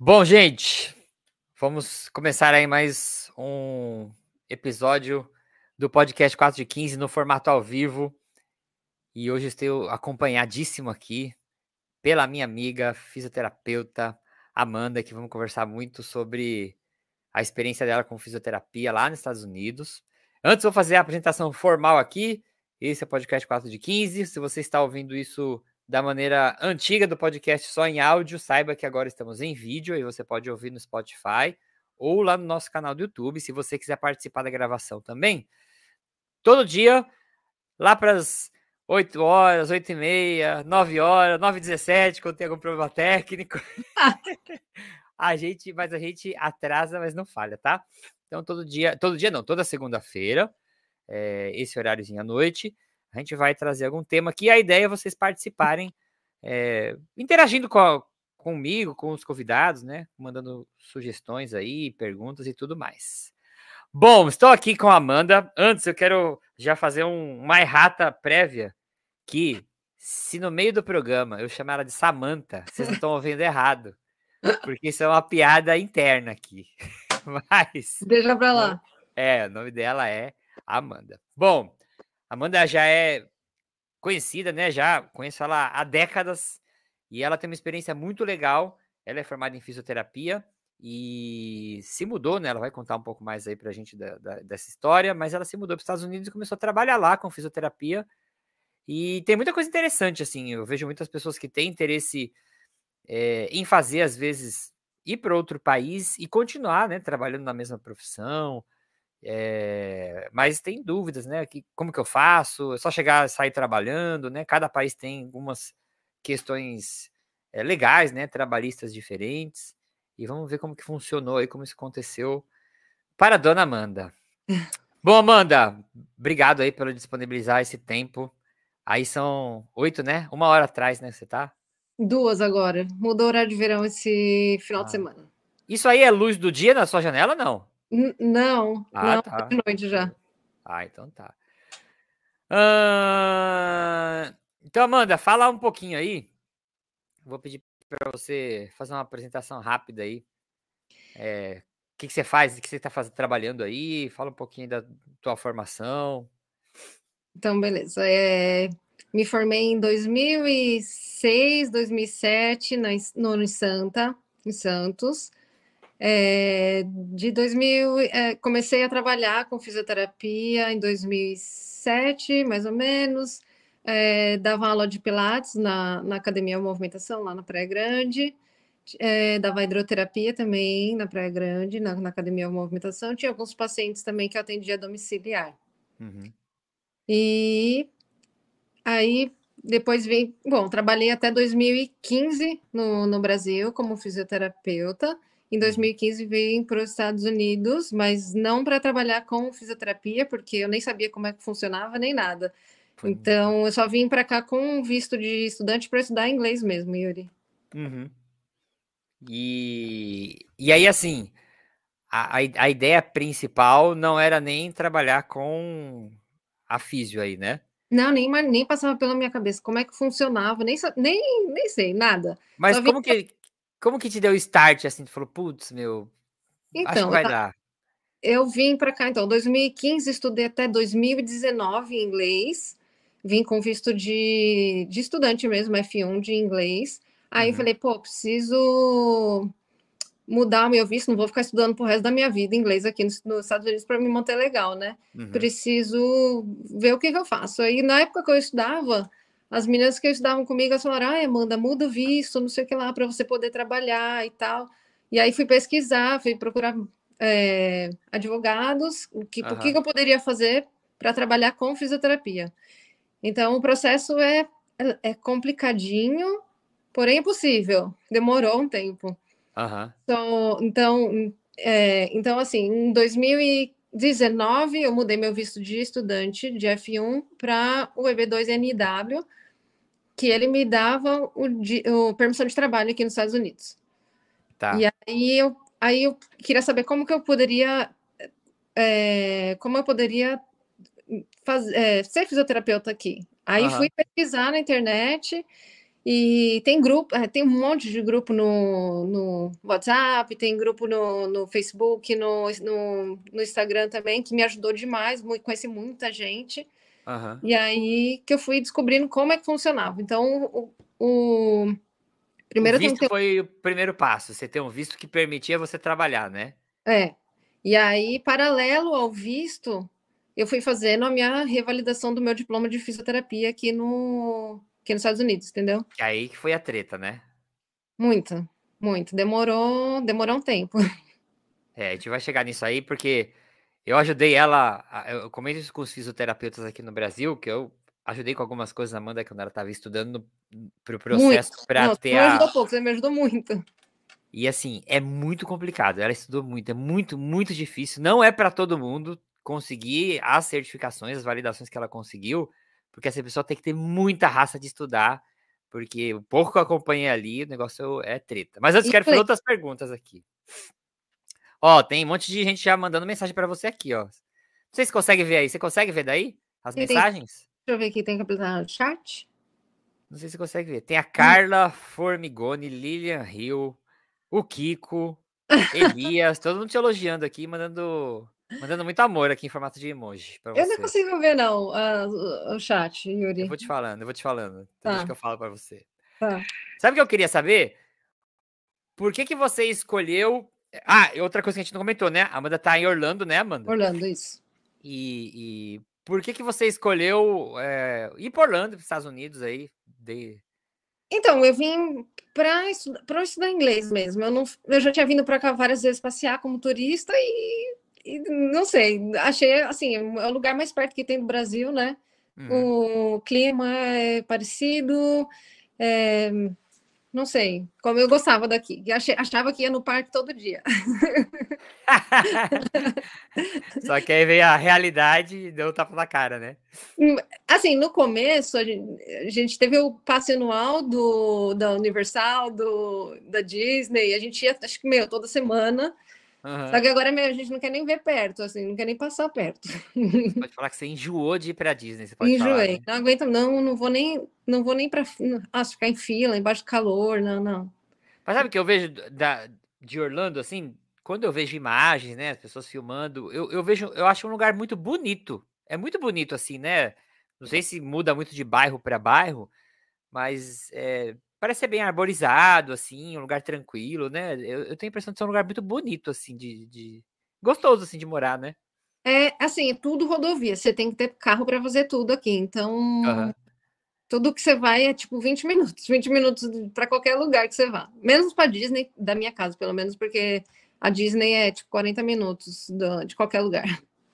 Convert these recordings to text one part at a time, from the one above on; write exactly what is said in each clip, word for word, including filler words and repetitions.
Bom, gente, vamos começar aí mais um episódio do podcast quatro de quinze no formato ao vivo. E hoje estou acompanhadíssimo aqui pela minha amiga fisioterapeuta Amanda, que vamos conversar muito sobre a experiência dela com fisioterapia lá nos Estados Unidos. Antes, vou fazer a apresentação formal aqui. Esse é o podcast quatro de quinze. Se você está ouvindo isso da maneira antiga do podcast só em áudio, saiba que agora estamos em vídeo e você pode ouvir no Spotify ou lá no nosso canal do YouTube, se você quiser participar da gravação também. Todo dia, lá para as oito horas, oito e meia, nove horas, nove e dezessete, quando tem algum problema técnico. a gente, mas a gente atrasa, mas não falha, tá? Então, todo dia, todo dia não, toda segunda-feira, é, esse horáriozinho à noite, a gente vai trazer algum tema aqui. A ideia é vocês participarem, é, interagindo com a, comigo, com os convidados, né? Mandando sugestões aí, perguntas e tudo mais. Bom, estou aqui com a Amanda. Antes, eu quero já fazer um, uma errata prévia, que se no meio do programa eu chamar ela de Samantha, vocês não estão ouvindo errado, porque isso é uma piada interna aqui. Mas Deixa pra lá. É, o nome dela é Amanda. Bom, Amanda já é conhecida, né? Já conheço ela há décadas e ela tem uma experiência muito legal. Ela é formada em fisioterapia e se mudou, né? Ela vai contar um pouco mais aí pra gente da, da, dessa história, mas ela se mudou para os Estados Unidos e começou a trabalhar lá com fisioterapia. E tem muita coisa interessante, assim. Eu vejo muitas pessoas que têm interesse é, em fazer, às vezes, ir para outro país e continuar, né? Trabalhando na mesma profissão. É, mas tem dúvidas, né? Que, como que eu faço? É só chegar, sair trabalhando, né? Cada país tem algumas questões é, legais, né? Trabalhistas diferentes. E vamos ver como que funcionou aí, como isso aconteceu para a dona Amanda. Bom, Amanda, obrigado aí pelo disponibilizar esse tempo. Aí são oito, né? Uma hora atrás, né? Você tá? Duas agora. Mudou o horário de verão esse final de Ah. semana. Isso aí é luz do dia na sua janela, não? N- não, Ah, não, tá tá. de noite já. Ah, então tá. Ah, então, Amanda, fala um pouquinho aí. Vou pedir para você fazer uma apresentação rápida aí. É, o que, que você faz, o que você está trabalhando aí? Fala um pouquinho da tua formação. Então, beleza. É, me formei em dois mil e seis, dois mil e sete, na, no, no Santa, em Santos. É, de dois mil, é, comecei a trabalhar com fisioterapia em dois mil e sete, mais ou menos. É, dava aula de Pilates na, na Academia Movimentação, lá na Praia Grande. É, dava hidroterapia também na Praia Grande, na, na Academia Movimentação. Tinha alguns pacientes também que eu atendia domiciliar. Uhum. E aí, depois vim... Bom, trabalhei até dois mil e quinze no, no Brasil como fisioterapeuta. Em Uhum. dois mil e quinze vim para os Estados Unidos, mas não para trabalhar com fisioterapia, porque eu nem sabia como é que funcionava, nem nada. Foi... Então, eu só vim para cá com visto de estudante para estudar inglês mesmo, Yuri. Uhum. E, e aí, assim, a, a a ideia principal não era nem trabalhar com a físio aí, né? Não, nem, ma- nem passava pela minha cabeça como é que funcionava, nem, sa- nem, nem sei, nada. Mas Só vim. como que, como que te deu start, assim? Tu falou, putz, meu, acho que Então, vai dar. eu vim para cá, então, dois mil e quinze, estudei até dois mil e dezenove em inglês, vim com visto de, de estudante mesmo, F um de inglês. Aí eu Uhum. falei, pô, preciso mudar o meu visto, não vou ficar estudando pro resto da minha vida inglês aqui nos, nos Estados Unidos para me manter legal, né? Uhum. Preciso ver o que, que eu faço. Aí, na época que eu estudava, as meninas que estudavam comigo elas falaram: ah, Amanda, muda o visto, não sei o que lá, para você poder trabalhar e tal. E aí fui pesquisar, fui procurar é, advogados, o que, o que Aham. eu poderia fazer para trabalhar com fisioterapia. Então, o processo é, é, é complicadinho, porém é possível. Demorou um tempo. Aham. Então, então, é, então, assim, em dois mil e dezenove eu mudei meu visto de estudante de F um para o E B dois N W, que ele me dava o, de, o permissão de trabalho aqui nos Estados Unidos. E Tá. aí eu, aí eu queria saber como que eu poderia, é, como eu poderia faz, é, ser fisioterapeuta aqui. Aí fui Aham. pesquisar na internet E tem grupo, é, tem um monte de grupo no, no WhatsApp, tem grupo no, no Facebook, no, no, no Instagram também, que me ajudou demais, muito, conheci muita gente. Aham. E aí que eu fui descobrindo como é que funcionava. Então, o, o O primeiro tem que visto ter. foi o primeiro passo, você ter um visto que permitia você trabalhar, né? É. E aí, paralelo ao visto, eu fui fazendo a minha revalidação do meu diploma de fisioterapia aqui no aqui nos Estados Unidos, entendeu? Que aí que foi a treta, né? Muito, muito. Demorou, demorou um tempo. É, a gente vai chegar nisso aí, porque eu ajudei ela, a- eu comento isso com os fisioterapeutas aqui no Brasil, que eu ajudei com algumas coisas, a Amanda, quando ela estava estudando no, pro Muito. processo para Não, você ter não me a. ajudou pouco, você me ajudou muito. E assim, é muito complicado. Ela estudou muito, é muito, muito difícil. Não é para todo mundo conseguir as certificações, as validações que ela conseguiu, porque essa pessoa tem que ter muita raça de estudar, porque o pouco que eu acompanhei ali, o negócio é treta. Mas antes E quero fazer inglês. outras perguntas aqui. Ó, tem um monte de gente já mandando mensagem para você aqui, ó. Não sei se consegue ver aí. Você consegue ver daí as Tem, deixa mensagens? eu ver aqui, tem que aplicar no chat. Não sei se você consegue ver. Tem a Hum. Carla Formigoni, Lilian Hill, o Kiko, Elias, todo mundo te elogiando aqui, mandando, mandando muito amor aqui em formato de emoji para Eu não você. consigo ver, não, ah, o, o chat, Eu Yuri. vou te falando, eu vou te falando. Então deixa Tá, que eu falo para você. tá. Sabe o que eu queria saber? Por que que você escolheu... Ah, e outra coisa que a gente não comentou, né? A Amanda tá em Orlando, né, Amanda? Orlando, isso. E, e por que que você escolheu é, ir para Orlando, para os Estados Unidos aí? De... Então, eu vim para estudar, para estudar inglês mesmo. Eu, não, eu já tinha vindo para cá várias vezes passear como turista e, e não sei, achei assim, é o lugar mais perto que tem do Brasil, né? Uhum. O clima é parecido, é, não sei, como eu gostava daqui. Achei, achava que ia no parque todo dia. Só que aí veio a realidade e deu um tapa na cara, né? Assim, no começo, a gente, a gente teve o passe anual do, da Universal, do, da Disney, a gente ia, acho que, meu, toda semana. Só Uhum. que agora, meu, a gente não quer nem ver perto, assim, não quer nem passar perto. Pode falar que você enjoou de ir pra Disney, você pode falar, Enjoei. né? Não aguento, não, não vou nem, não vou nem para ficar em fila, embaixo do calor, não, não. Mas sabe o que eu vejo da, de Orlando, assim? Quando eu vejo imagens, né? As pessoas filmando, eu, eu vejo, eu acho um lugar muito bonito. É muito bonito, assim, né? Não sei se muda muito de bairro para bairro, mas é, parece ser bem arborizado, assim, um lugar tranquilo, né? Eu, eu tenho a impressão de ser um lugar muito bonito, assim, de, de... gostoso, assim, de morar, né? É, assim, é tudo rodovia, você tem que ter carro para fazer tudo aqui, então Aham. tudo que você vai é tipo vinte minutos, vinte minutos para qualquer lugar que você vá. Menos para Disney, da minha casa, pelo menos, porque a Disney é tipo quarenta minutos do, de qualquer lugar.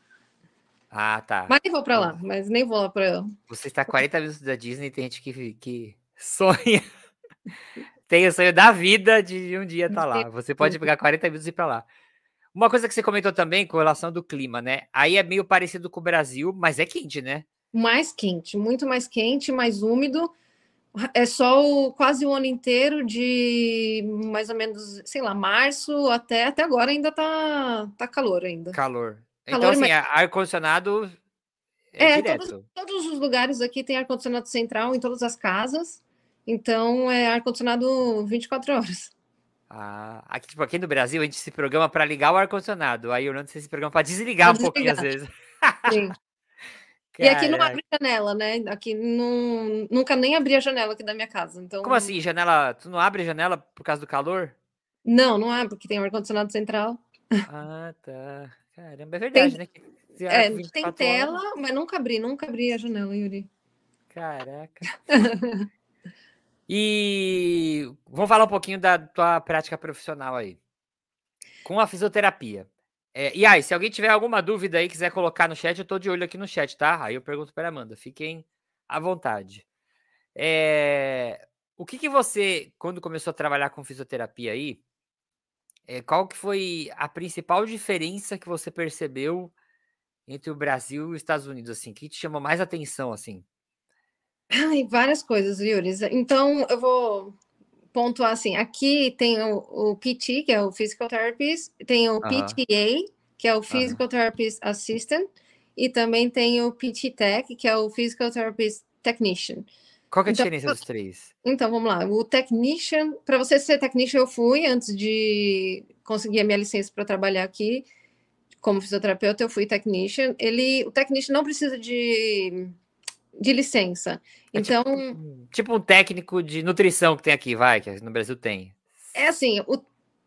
Ah, tá. Mas nem vou para lá, mas nem vou lá para. Você está a quarenta minutos da Disney, tem gente que, que sonha, tem o sonho da vida de um dia estar lá. Você pode pegar quarenta minutos e ir para lá. Uma coisa que você comentou também com relação do clima, né? Aí é meio parecido com o Brasil, mas é quente, né? Mais quente, muito mais quente, mais úmido. É sol quase o ano inteiro, de mais ou menos, sei lá, março até, até agora ainda tá, tá calor ainda. Calor. Então, Calor, assim, mas ar-condicionado é é, todos, direto. todos os lugares aqui tem ar-condicionado central em todas as casas. Então é ar-condicionado vinte e quatro horas. Ah, aqui, tipo, aqui no Brasil a gente se programa para ligar o ar-condicionado. Aí o Orlando você se programa para desligar Para um pouquinho às desligar. vezes. Sim. E aqui não Caraca. abre janela, né? Aqui não, nunca nem abri a janela aqui da minha casa. Como Então, assim, janela? Tu não abre a janela por causa do calor? não, não abre, porque tem um ar-condicionado central. Ah, tá. Caramba, é Tem, verdade, né? Que se ar é, por vinte e tem quatro horas. tela, mas nunca abri, nunca abri a janela, Yuri. Caraca. E vamos falar um pouquinho da tua prática profissional aí. Com a fisioterapia. É, e aí, se alguém tiver alguma dúvida aí, quiser colocar no chat, eu tô de olho aqui no chat, tá? Aí eu pergunto para Amanda. Fiquem à vontade. É, o que que você, quando começou a trabalhar com fisioterapia aí, é, qual que foi a principal diferença que você percebeu entre o Brasil e os Estados Unidos, assim? O que te chamou mais atenção, assim? Ai, várias coisas, Yuri. Então, eu vou pontuar assim: aqui tem o, o P T, que é o Physical Therapist, tem o Aham, P T A, que é o aham. Physical Therapist Assistant, e também tem o P T Tech, que é o Physical Therapist Technician. Qual que é a Então, diferença dos três? então vamos lá. O technician, para você ser technician, eu fui antes de conseguir a minha licença para trabalhar aqui como fisioterapeuta, eu fui technician. Ele, o technician não precisa de, de licença. É Então, tipo, tipo um técnico de nutrição que tem aqui, vai, que no Brasil tem. é assim, o,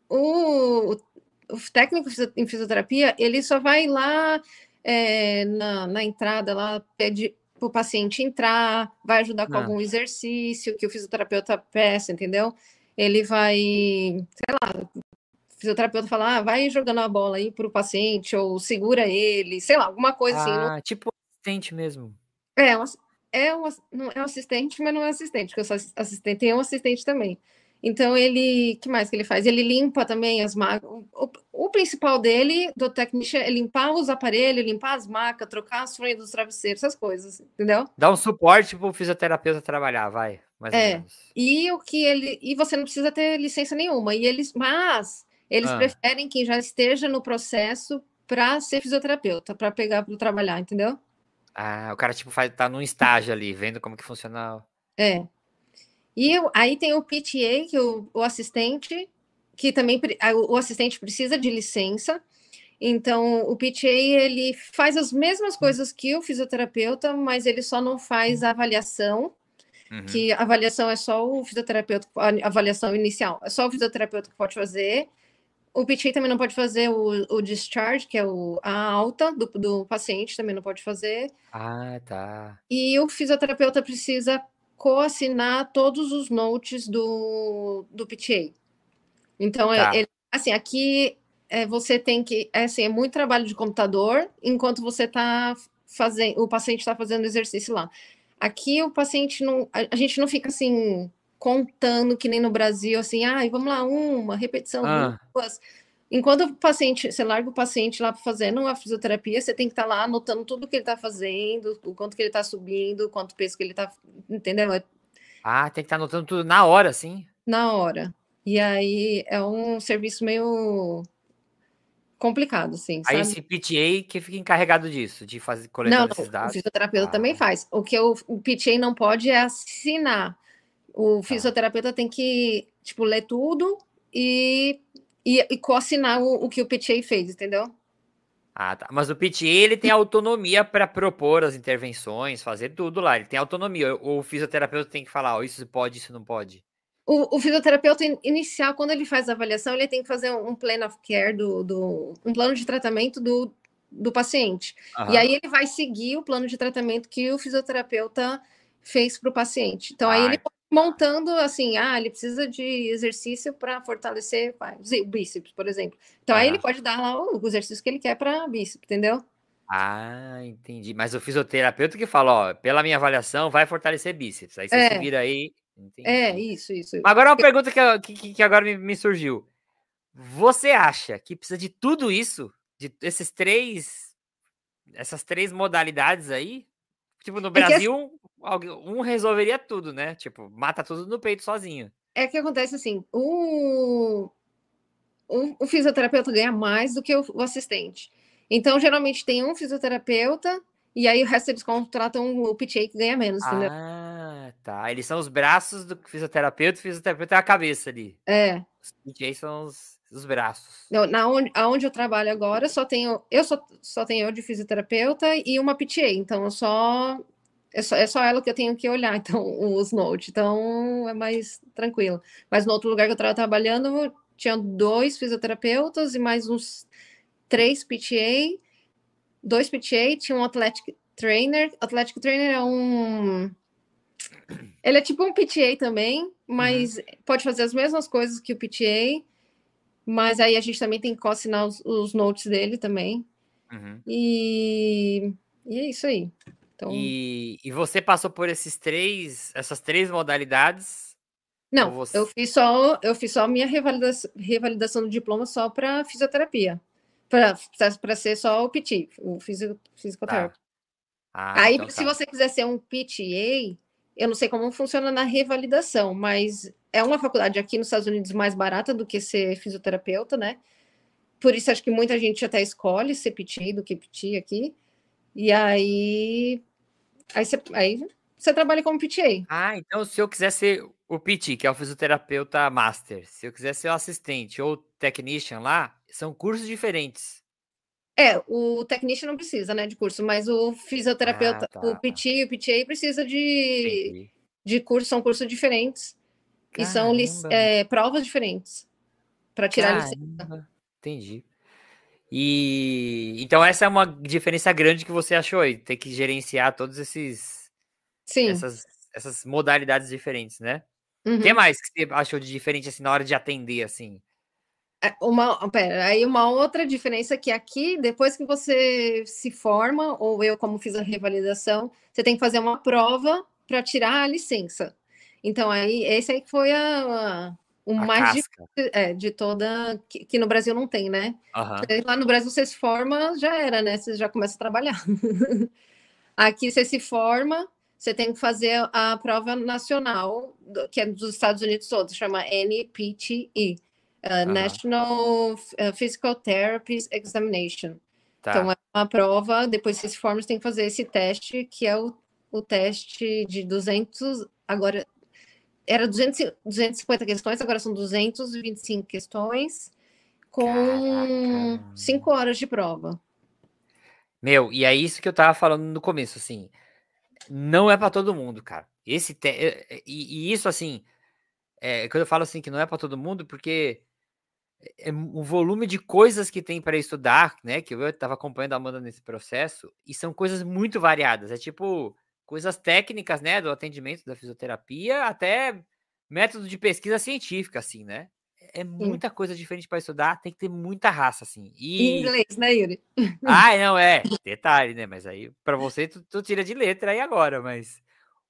o, o técnico em fisioterapia, ele só vai lá é, na, na entrada, lá pede para o paciente entrar, vai ajudar com Ah. algum exercício que o fisioterapeuta peça, entendeu? Ele vai, sei lá, o fisioterapeuta fala, ah, vai jogando a bola aí para o paciente, ou segura ele, sei lá, alguma coisa assim. Não... Ah, tipo assistente mesmo. É, um, é, um, não é um assistente, mas não é assistente, porque eu sou assistente, tem um assistente também. Então, ele, que mais que ele faz? Ele limpa também as macas. O, o, principal dele, do technician, é limpar os aparelhos, limpar as macas, trocar as fronhas dos travesseiros, essas coisas, entendeu? Dá um suporte pro fisioterapeuta trabalhar, vai, mais ou É. menos. E o que ele. E você não precisa ter licença nenhuma. E eles, mas eles Ah. preferem que já esteja no processo para ser fisioterapeuta, para pegar para trabalhar, entendeu? Ah, o cara, tipo, faz, tá num estágio ali, vendo como que funciona. É. E eu, aí tem o P T A, que é o, o assistente, que também o, o assistente precisa de licença. Então, o P T A, ele faz as mesmas coisas que o fisioterapeuta, mas ele só não faz a avaliação, uhum. que a avaliação é só o fisioterapeuta, a avaliação inicial, é só o fisioterapeuta que pode fazer. O P T A também não pode fazer o, o discharge, que é o, a alta do, do paciente, também não pode fazer. Ah, tá. E o fisioterapeuta precisa coassinar todos os notes do, do P T A. Então, tá. é, assim, aqui é, você tem que... É, assim, é muito trabalho de computador, enquanto você está fazendo... O paciente está fazendo exercício lá. Aqui, o paciente não... A, a gente não fica, assim, contando, que nem no Brasil, assim, ah, vamos lá, uma, repetição, ah. duas... Enquanto o paciente, você larga o paciente lá para fazer uma fisioterapia, você tem que estar tá lá anotando tudo que ele está fazendo, o quanto que ele está subindo, quanto peso que ele está... Entendeu? Ah, tem que estar tá anotando tudo na hora, assim? Na hora. E aí é um serviço meio complicado, assim, aí sabe? Esse P T A que fica encarregado disso, de fazer coletar não, esses não, dados? O fisioterapeuta ah. também faz. O que o, o P T A não pode é assinar. O fisioterapeuta ah. tem que, tipo, ler tudo e, e, e co-assinar o, o que o P T A fez, entendeu? Ah, tá. Mas o P T A, ele tem autonomia para propor as intervenções, fazer tudo lá. Ele tem autonomia. O fisioterapeuta tem que falar, oh, isso pode, isso não pode. O, o fisioterapeuta inicial, quando ele faz a avaliação, ele tem que fazer um plan of care, do, do, um plano de tratamento do, do paciente. Uhum. E aí ele vai seguir o plano de tratamento que o fisioterapeuta fez para o paciente. Então, ah, aí ele vai montando assim, ah, ele precisa de exercício para fortalecer o bíceps, por exemplo. Então, uhum. aí ele pode dar lá o exercício que ele quer para bíceps, entendeu? Ah, entendi. Mas o fisioterapeuta que fala, ó, pela minha avaliação, vai fortalecer bíceps. Aí você é. se vira aí. Entendi. É, isso, isso. Mas agora uma pergunta que, que, que agora me, me surgiu. Você acha que precisa de tudo isso? De esses três... Essas três modalidades aí? Tipo, no Brasil, é que... um resolveria tudo, né? Tipo, mata tudo no peito sozinho. É que acontece assim, o, o, o fisioterapeuta ganha mais do que o, o assistente. Então, geralmente, tem um fisioterapeuta e aí o resto eles contratam o P T A que ganha menos, entendeu? Ah, tá. Eles são os braços do fisioterapeuta, o fisioterapeuta é a cabeça ali. É. Os P T A são os, os braços. Não, na onde, aonde eu trabalho agora, só tenho, eu só, só tenho eu de fisioterapeuta e uma P T A, então eu só é, só... é só ela que eu tenho que olhar, então, os notes. Então, é mais tranquilo. Mas no outro lugar que eu estava trabalhando, tinha dois fisioterapeutas e mais uns três P T A, dois P T A, tinha um athletic trainer. Athletic trainer é um... Ele é tipo um P T A também, mas uhum. pode fazer as mesmas coisas que o P T A, mas aí a gente também tem que assinar os, os notes dele também. Uhum. E... e é isso aí. Então... E, e você passou por esses três, essas três modalidades? Não, você... eu fiz só eu fiz só a minha revalidação, revalidação do diploma só para fisioterapia, para ser só o P T, o fisioterapeuta. Tá. Ah, aí, então se tá. você quiser ser um P T A, eu não sei como funciona na revalidação, mas é uma faculdade aqui nos Estados Unidos mais barata do que ser fisioterapeuta, né? Por isso acho que muita gente até escolhe ser P T do que P T aqui. E aí, aí você, aí você trabalha como P T A. Ah, então se eu quiser ser o P T, que é o fisioterapeuta master, se eu quiser ser o assistente ou technician lá, são cursos diferentes. É, o technician não precisa, né, de curso, mas o Ah, fisioterapeuta, o tá. P T e o P T A precisa de, Entendi. de curso, são cursos diferentes e são Caramba, é, provas diferentes para tirar a licença. caramba. Entendi. E então essa é uma diferença grande que você achou aí, ter que gerenciar todos esses Sim. essas essas modalidades diferentes, né? O que Uhum. mais que você achou de diferente, assim, na hora de atender, assim? É, Uma, pera, aí uma outra diferença é que aqui, depois que você se forma, ou eu, como fiz a revalidação, você tem que fazer uma prova para tirar a licença. Então, aí, esse aí que foi a, a- o A mais difícil casca. é, de toda, que, que no Brasil não tem, né? Aham. Porque lá no Brasil você se forma, já era, né? Você já começa a trabalhar. Aqui você se forma, você tem que fazer a prova nacional, do- que é dos Estados Unidos todos, chama N P T E, uh, Aham. National uh, Physical Therapy Examination. Então, é Tá. uma prova, depois que você se forma, você tem que fazer esse teste, que é o, o teste de duzentos, agora, era duzentos, e- duzentas e cinquenta questões, agora são duzentas e vinte e cinco questões, Caraca. com cinco horas de prova. Meu, e é isso que eu estava falando no começo, assim, não é pra todo mundo, cara. Esse te eh eh, e e isso, assim, eh, quando eu falo, assim, que não é pra todo mundo, porque é é o volume de coisas que tem pra estudar, né, que eu estava acompanhando a Amanda nesse processo, e são coisas muito variadas, é tipo, coisas técnicas, né, do atendimento da fisioterapia, até método de pesquisa científica, assim, né. É Em muita coisa diferente pra estudar, tem que ter muita raça, assim. em E inglês, né, Yuri? ah, não, é, detalhe, né, mas aí pra você tu tu tira de letra aí agora, mas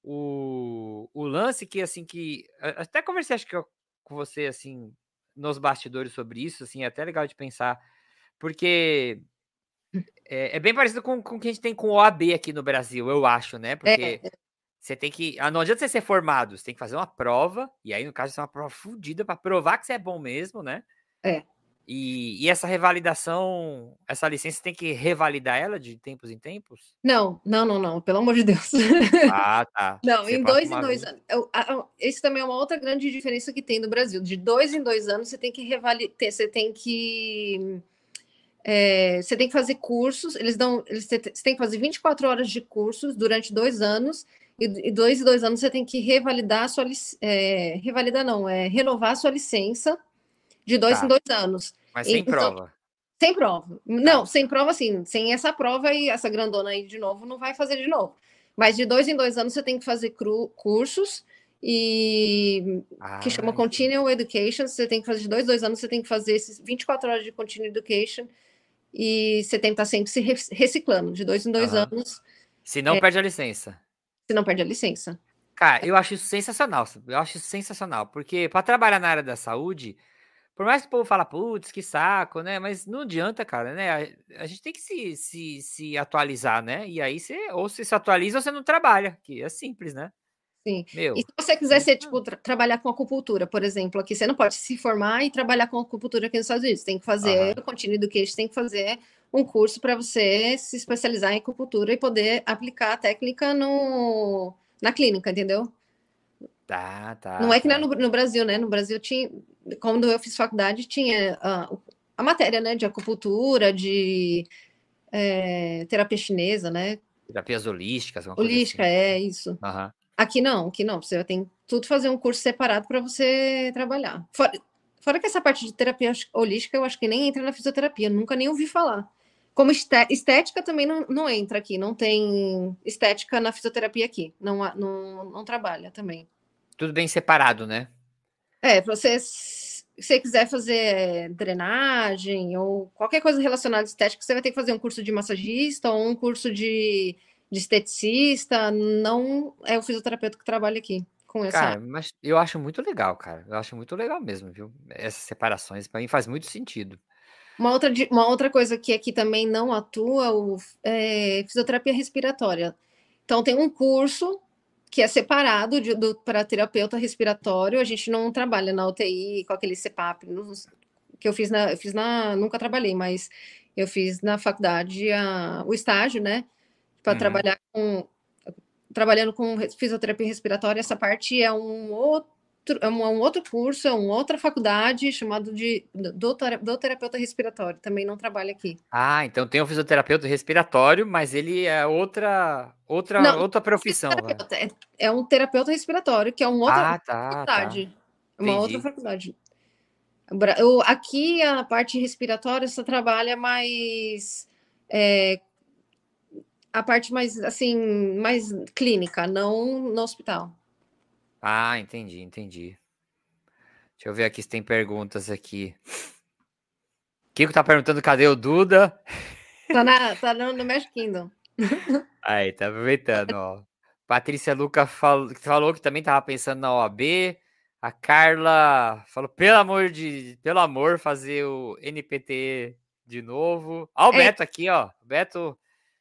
o o lance que, assim, que a até conversei acho que eu com você, assim, nos bastidores sobre isso, assim, é até legal de pensar, porque é é bem parecido com com o que a gente tem com o O A B aqui no Brasil, eu acho, né, porque É, você tem que ah, não adianta você ser formado, você tem que fazer uma prova, e aí no caso isso é uma prova fudida pra provar que você é bom mesmo, né. é. E e essa revalidação, essa licença tem que revalidar ela de tempos em tempos? Não, não, não, não, pelo amor de Deus. Ah, tá. Não, Você em passa dois em uma dois vez. anos. Eu, a, a, esse também é uma outra grande diferença que tem no Brasil. De dois em dois anos, você tem que revalidar, você tem que. É, você tem que fazer cursos, eles dão. Eles, você tem que fazer vinte e quatro horas de cursos durante dois anos, e, e dois em dois anos você tem que revalidar a sua é, revalidar não, é renovar a sua licença de dois em Tá, dois anos. mas sem Então, prova. sem prova. Não, Tá. sem prova, assim, sem essa prova e essa grandona aí de novo, não vai fazer de novo. Mas de dois em dois anos você tem que fazer cru, cursos e que chama Ah, entendi. Continual Education. Você tem que fazer de dois em dois anos, você tem que fazer esses vinte e quatro horas de Continual Education e você tem que estar sempre se reciclando, de dois em dois Aham. anos, Se não perde a licença. você não perde a licença. Cara, eu acho isso sensacional, sabe, eu acho isso sensacional, porque pra trabalhar na área da saúde, por mais que o povo fala: "Putz, que saco", né, mas não adianta, cara, né, a a gente tem que se se se atualizar, né, e aí você ou você se atualiza ou você não trabalha, que é simples, né. Sim. E Meu, se você quiser não ser, tipo, tra trabalhar com acupuntura, por exemplo, aqui você não pode se formar e trabalhar com acupuntura aqui nos Estados Unidos. Tem que fazer aham. o Continue Education, tem que fazer um curso para você se especializar em acupuntura e poder aplicar a técnica no, na clínica, entendeu? Tá, Não tá, é que nem no, tá. no Brasil, né? No Brasil tinha, quando eu fiz faculdade, tinha a, a matéria, né, de acupuntura, de é, terapia chinesa, né? Terapias holísticas, alguma coisa Holística, assim. é isso. Aham. Aqui não, aqui não. Você tem tudo fazer um curso separado para você trabalhar. Fora, fora que essa parte de terapia holística, eu acho que nem entra na fisioterapia, nunca nem ouvi falar. Como estética também não, não entra aqui, não tem estética na fisioterapia aqui, não, não, não trabalha também. Tudo bem separado, né. É, você, se você quiser fazer drenagem ou qualquer coisa relacionada à estética, você vai ter que fazer um curso de massagista ou um curso de, de esteticista. Não é o fisioterapeuta que trabalha aqui com essa Cara, área. mas eu acho muito legal, cara, eu acho muito legal mesmo, viu. Essas separações pra mim faz muito sentido. Uma outra, uma outra coisa que aqui também não atua o, é fisioterapia respiratória. Então, tem um curso que é separado para terapeuta respiratório. A gente não trabalha na U T I com aquele CPAP que eu fiz na, eu fiz na, nunca trabalhei, mas eu fiz na faculdade a, o estágio, né, para Uhum. trabalhar com trabalhando com fisioterapia respiratória, essa parte é um outro, é um, é um outro curso, é uma outra faculdade chamado de doutor, doutorterapeuta respiratório, também não trabalha aqui. Ah, então tem um fisioterapeuta respiratório, mas ele é outra outra Não, outra profissão, vai. é, é um terapeuta respiratório, que é uma outra Ah, tá, tá. faculdade. É uma outra Entendi. faculdade. Bra- eu- Aqui a parte respiratória só trabalha mais é, a parte mais assim, mais clínica, não no hospital. Ah, entendi, entendi. Deixa eu ver aqui se tem perguntas aqui. Kiko tá perguntando cadê o Duda. Tá, na, tá no, no Magic Kingdom. Aí, tá aproveitando, ó. Patrícia Luca falou, falou que também tava pensando na O A B. A Carla falou, pelo amor de, pelo amor, fazer o N P T de novo. Ó, o É, Beto aqui, ó. Beto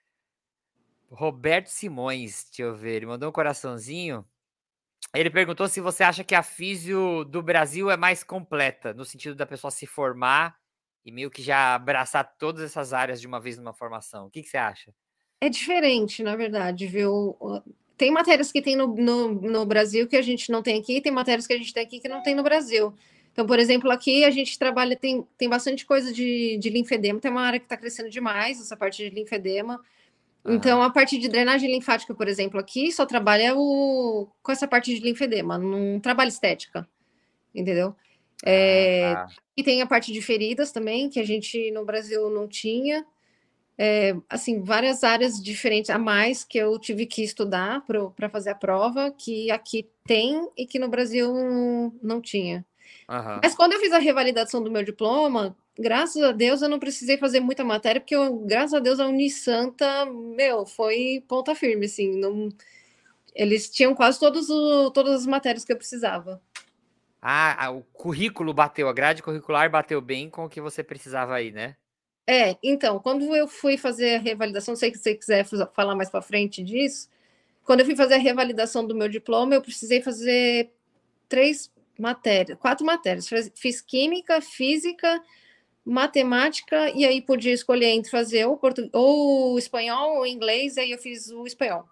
Roberto Simões, deixa eu ver, ele mandou um coraçãozinho. Ele perguntou se você acha que a físio do Brasil é mais completa, no sentido da pessoa se formar e meio que já abraçar todas essas áreas de uma vez numa formação. O que, que você acha? é diferente, na verdade, viu? Tem matérias que tem no, no, no Brasil que a gente não tem aqui, tem matérias que a gente tem aqui que não tem no Brasil. Então, por exemplo, aqui a gente trabalha, tem, tem bastante coisa de, de linfedema, tem uma área que está crescendo demais, essa parte de linfedema. Então, Aham. a parte de drenagem linfática, por exemplo, aqui só trabalha o, com essa parte de linfedema, não trabalha estética, entendeu? Ah, É, tá. e tem a parte de feridas também, que a gente no Brasil não tinha. É, assim, várias áreas diferentes a mais que eu tive que estudar para fazer a prova, que aqui tem e que no Brasil não tinha. Aham. Mas quando eu fiz a revalidação do meu diploma, graças a Deus eu não precisei fazer muita matéria, porque eu, graças a Deus a Unisanta, meu, foi ponta firme, assim, não, eles tinham quase todos o, todas as matérias que eu precisava. Ah, o currículo bateu, a grade curricular bateu bem com o que você precisava aí, né? É, então, quando eu fui fazer a revalidação, não sei se você quiser falar mais para frente disso, quando eu fui fazer a revalidação do meu diploma, eu precisei fazer três matérias, quatro matérias. Fiz química, física, matemática, e aí podia escolher entre fazer ou, português, ou espanhol ou inglês, aí eu fiz o espanhol.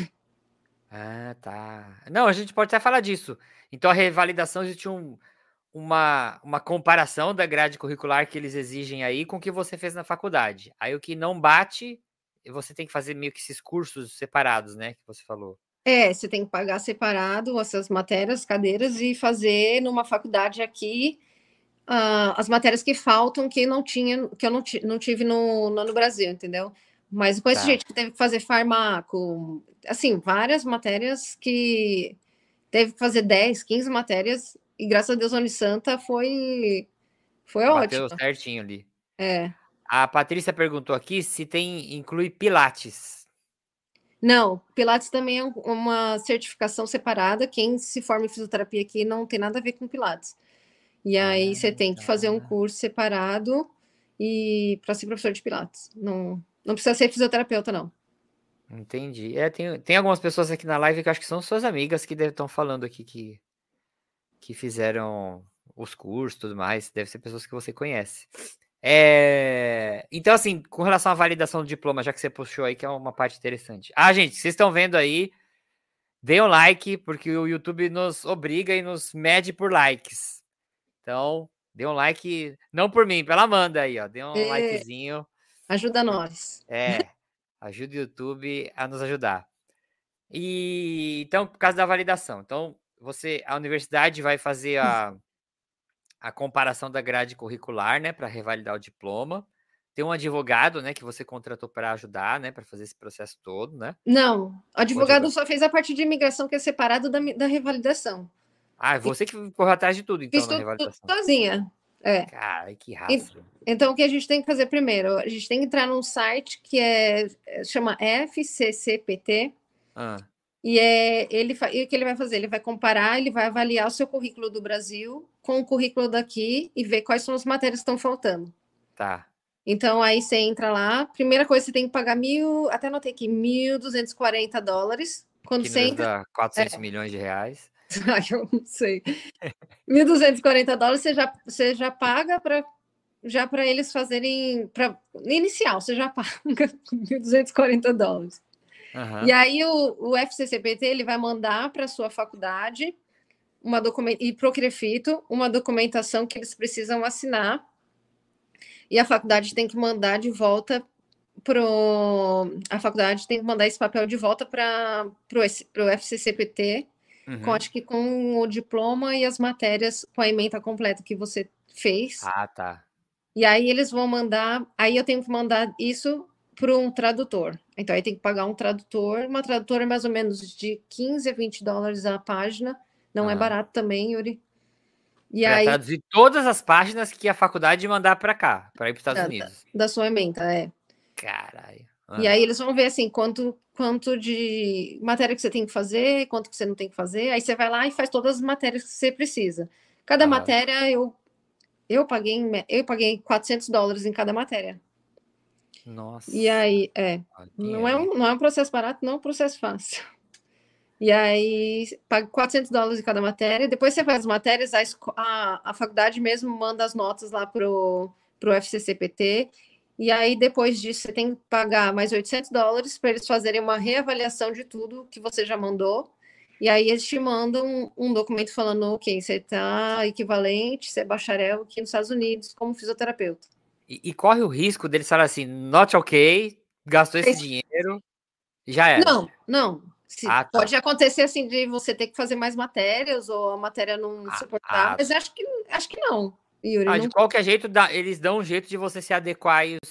Ah, tá. Não, a gente pode até falar disso. Então, a revalidação existe um, uma, uma comparação da grade curricular que eles exigem aí com o que você fez na faculdade. Aí, o que não bate, você tem que fazer meio que esses cursos separados, né? Que você falou. É, você tem que pagar separado essas matérias, cadeiras, e fazer numa faculdade aqui uh, as matérias que faltam que não tinha, que eu não, não tive no, no, no Brasil, entendeu? Mas com esse Tá. jeito que teve que fazer farmaco, assim, várias matérias que teve que fazer dez, quinze matérias, e graças a Deus a Unisanta foi, foi Bateu ótima. certinho ali. É. A Patrícia perguntou aqui se tem inclui Pilates. Não, Pilates também é uma certificação separada. Quem se forma em fisioterapia aqui não tem nada a ver com Pilates. E aí Ah, você tem que fazer um tá. curso separado e para ser professor de Pilates. Não, não precisa ser fisioterapeuta, não. Entendi. É, tem, tem algumas pessoas aqui na live que eu acho que são suas amigas que estão falando aqui que, que fizeram os cursos e tudo mais. Deve ser pessoas que você conhece. É, então, assim, com relação à validação do diploma, já que você puxou aí, que é uma parte interessante. Ah, gente, vocês estão vendo aí, deem um like, porque o YouTube nos obriga e nos mede por likes. Então, dê um like, não por mim, pela Amanda aí, ó. Dê um É, likezinho. ajuda nós. É, ajuda o YouTube a nos ajudar. E então, por causa da validação. Então, você, a universidade vai fazer a, a comparação da grade curricular, né, para revalidar o diploma. Tem um advogado, né, que você contratou para ajudar, né, para fazer esse processo todo, né? Não, o O advogado advogado. só fez a parte de imigração que é separado da, da revalidação. Ah, você que correu atrás de tudo, então, Fiz na tudo, tudo revalidação. sozinha. É. Cara, que E, rastro. então, o que a gente tem que fazer primeiro? A gente tem que entrar num site que é, chama F C C P T. Ah, E é ele e o que ele vai fazer? Ele vai comparar, ele vai avaliar o seu currículo do Brasil com o currículo daqui e ver quais são as matérias que estão faltando. tá. Então aí você entra lá, primeira coisa você tem que pagar mil, até anotei aqui, mil duzentos e quarenta dólares. Quando Que você nos entra, dá quatrocentos é, milhões de reais. ai, eu não sei, mil duzentos e quarenta dólares você já, você já paga para já para eles fazerem para inicial, você já paga mil duzentos e quarenta dólares. Aham. E aí o, o F C C P T ele vai mandar para a sua faculdade uma document... e para o CREFITO uma documentação que eles precisam assinar. E a faculdade tem que mandar de volta pro. A faculdade tem que mandar esse papel de volta para o F C C P T, com, Uhum. acho que com o diploma e as matérias com a ementa completa que você fez. Ah, tá. E aí eles vão mandar. Aí eu tenho que mandar isso para um tradutor. Então aí tem que pagar um tradutor. Uma tradutora é mais ou menos de quinze a vinte dólares a página. Não Aham. é barato também, Yuri. E Pra aí, traduzir todas as páginas que a faculdade mandar pra cá, pra ir pros Estados da, da, Unidos. da sua ementa, é. Caralho. E Ah, aí eles vão ver assim quanto, quanto de matéria que você tem que fazer, quanto que você não tem que fazer. Aí você vai lá e faz todas as matérias que você precisa. Cada aham. matéria eu eu paguei em me- eu paguei quatrocentos dólares em cada matéria. E Nossa. aí é, Olha o não dinheiro, é hein? um, não é um processo barato, não é um processo fácil. E aí paga quatrocentos dólares em cada matéria. Depois você faz as matérias, a, esco- a, a faculdade mesmo manda as notas lá pro pro F C C P T. E aí, depois disso, você tem que pagar mais oitocentos dólares para eles fazerem uma reavaliação de tudo que você já mandou. E aí, eles te mandam um, um documento falando, ok, você está equivalente, você é bacharel aqui nos Estados Unidos como fisioterapeuta. E, e corre o risco deles falar assim, not ok, gastou esse dinheiro, já era. Não, não. Se, Ah, tá. pode acontecer assim de você ter que fazer mais matérias ou a matéria não Ah, suportar, ah, mas acho que, acho que não, Yuri. ah, de Não, qualquer jeito, dá- eles dão um jeito de você se adequar aí.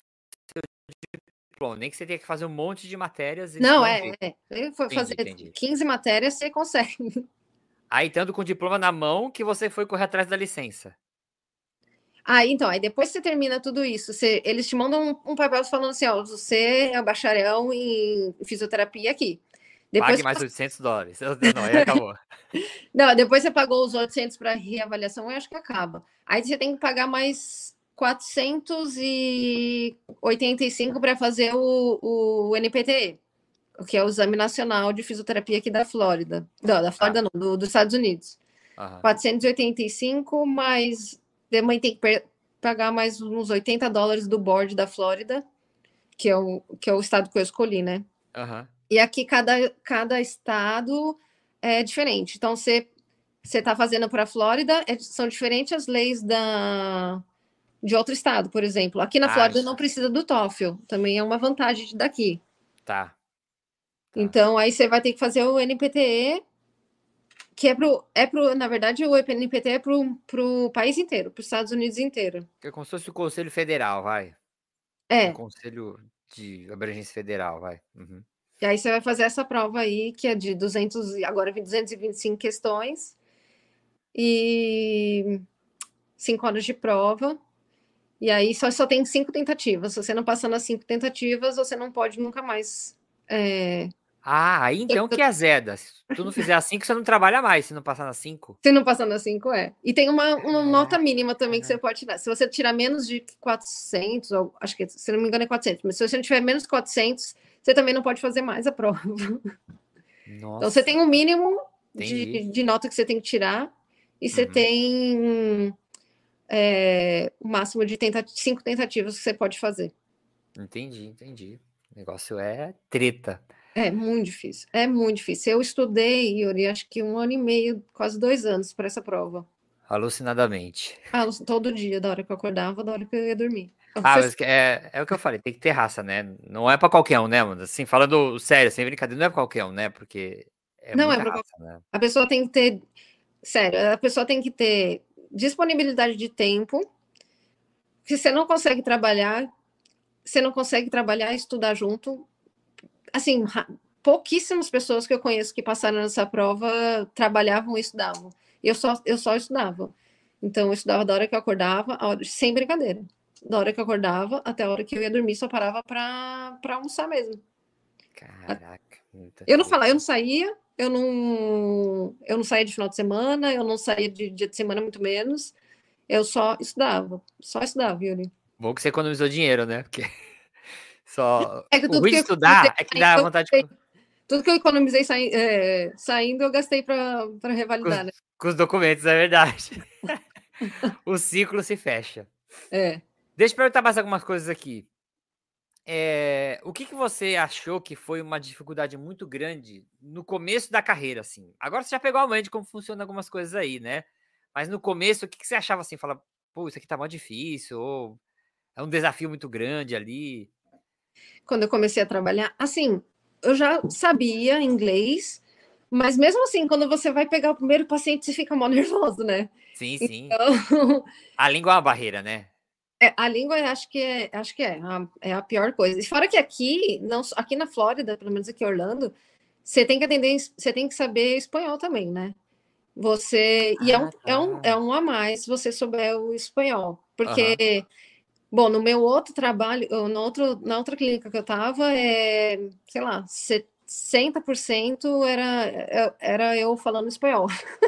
Bom, nem que você tenha que fazer um monte de matérias, eles não dão um é, jeito. é. Ele foi Entendi, fazer entendi. quinze matérias, você consegue. Aí, tanto com o diploma na mão, que você foi correr atrás da licença. Ah, então, aí depois que você termina tudo isso, você, eles te mandam um, um papel falando assim, ó, você é bacharel em fisioterapia aqui. Pague Depois que mais você, oitocentos dólares. Não, aí acabou. não, depois você pagou os oitocentos para reavaliação, eu acho que acaba. Aí você tem que pagar mais quatrocentos e oitenta e cinco para fazer o, o N P T E, que é o Exame Nacional de Fisioterapia aqui da Flórida. Não, da Tá. Flórida não, do, dos Estados Unidos. Aham. quatrocentos e oitenta e cinco, mas também tem que pagar mais uns oitenta dólares do board da Flórida, que é o, que é o estado que eu escolhi, né? Aham. E aqui cada, cada estado é diferente. Então, você você está fazendo para a Flórida, é, são diferentes as leis da, de outro estado, por exemplo. Aqui na Ah, Flórida não precisa do TOEFL, também é uma vantagem daqui. tá. Tá. Então, aí você vai ter que fazer o N P T E, que é pro, é pro, na verdade, o N P T é pro, pro país inteiro, para os Estados Unidos inteiro. É como se fosse o Conselho Federal, vai. Um É, conselho de abrangência federal, vai. Uhum. e aí você vai fazer essa prova aí, que é de duzentos, agora duzentas e vinte e cinco questões, e cinco horas de prova, e aí só, só tem cinco tentativas. Se você não passar nas cinco tentativas, você não pode nunca mais. É... Ah, aí então que é azeda. Se tu não fizer as cinco, você não trabalha mais, se não passar nas cinco. Se não passar nas cinco, é. E tem uma, uma nota mínima também que você Caraca. pode tirar. Se você tirar menos de quatrocentos, ou, acho que, se não me engano, é quatrocentos, mas se você não tiver menos de quatrocentos, você também não pode fazer mais a prova. Então, você Nossa, tem um mínimo de, entendi. de nota que você tem que tirar, e você Uhum. tem é, o máximo de tenta cinco tentativas que você pode fazer. Entendi, entendi. O negócio é treta. É muito difícil, é muito difícil. Eu estudei, Yuri, acho que um ano e meio, quase dois anos para essa prova. Alucinadamente. Ah, todo dia, da hora que eu acordava, da hora que eu ia dormir. Ah, Você mas que- é, é o que eu falei, tem que ter raça, né? Não é pra qualquer um, né, mano? Assim, falando sério, sem brincadeira, não é pra qualquer um, né? Porque é não é muita para raça, né? a pessoa tem que ter, sério, a pessoa tem que ter disponibilidade de tempo. Se você não consegue trabalhar, você não consegue trabalhar e estudar junto. Assim, pouquíssimas pessoas que eu conheço que passaram nessa prova trabalhavam e estudavam. Eu só, eu só estudava. Então, eu estudava da hora que eu acordava, hora, sem brincadeira. Da hora que eu acordava até a hora que eu ia dormir, só parava para almoçar mesmo. Caraca, muita Eu não falava, eu treta. não saía, eu não, eu não saía de final de semana, eu não saía de dia de semana, muito menos. Eu só estudava, só estudava, Yuri. Bom que você economizou dinheiro, né? Porque só. É que O tudo ruim que de eu economizei estudar é que saindo, dá eu vontade de. gastei. Tudo que eu economizei sai- é, saindo, eu gastei para Com os, revalidar, né? com os documentos, é verdade. O ciclo se fecha. É. Deixa eu perguntar mais algumas coisas aqui. eh, o que que você achou que foi uma dificuldade muito grande no começo da carreira, assim? Agora você já pegou a manha de como funciona algumas coisas aí, né, mas no começo o que que você achava, assim, fala: "Pô, isso aqui tá mó difícil", ou é um desafio muito grande ali? Quando eu comecei a trabalhar, assim, eu já sabia inglês, mas mesmo assim, quando você vai pegar o primeiro paciente, você fica mó nervoso, né. Sim, sim. Então, A língua é uma barreira, né? é, a língua eu acho que é acho que é a é a pior coisa. E fora que aqui, não só aqui na Flórida, pelo menos aqui em Orlando, você tem que atender você tem que saber espanhol também, né. Você e é um Ah, é um é tá. um a mais se você souber o espanhol, Aham. porque, bom, no meu outro trabalho, ou no outro na outra clínica que eu estava, eh, sei lá, sessenta por cento era era eu falando espanhol.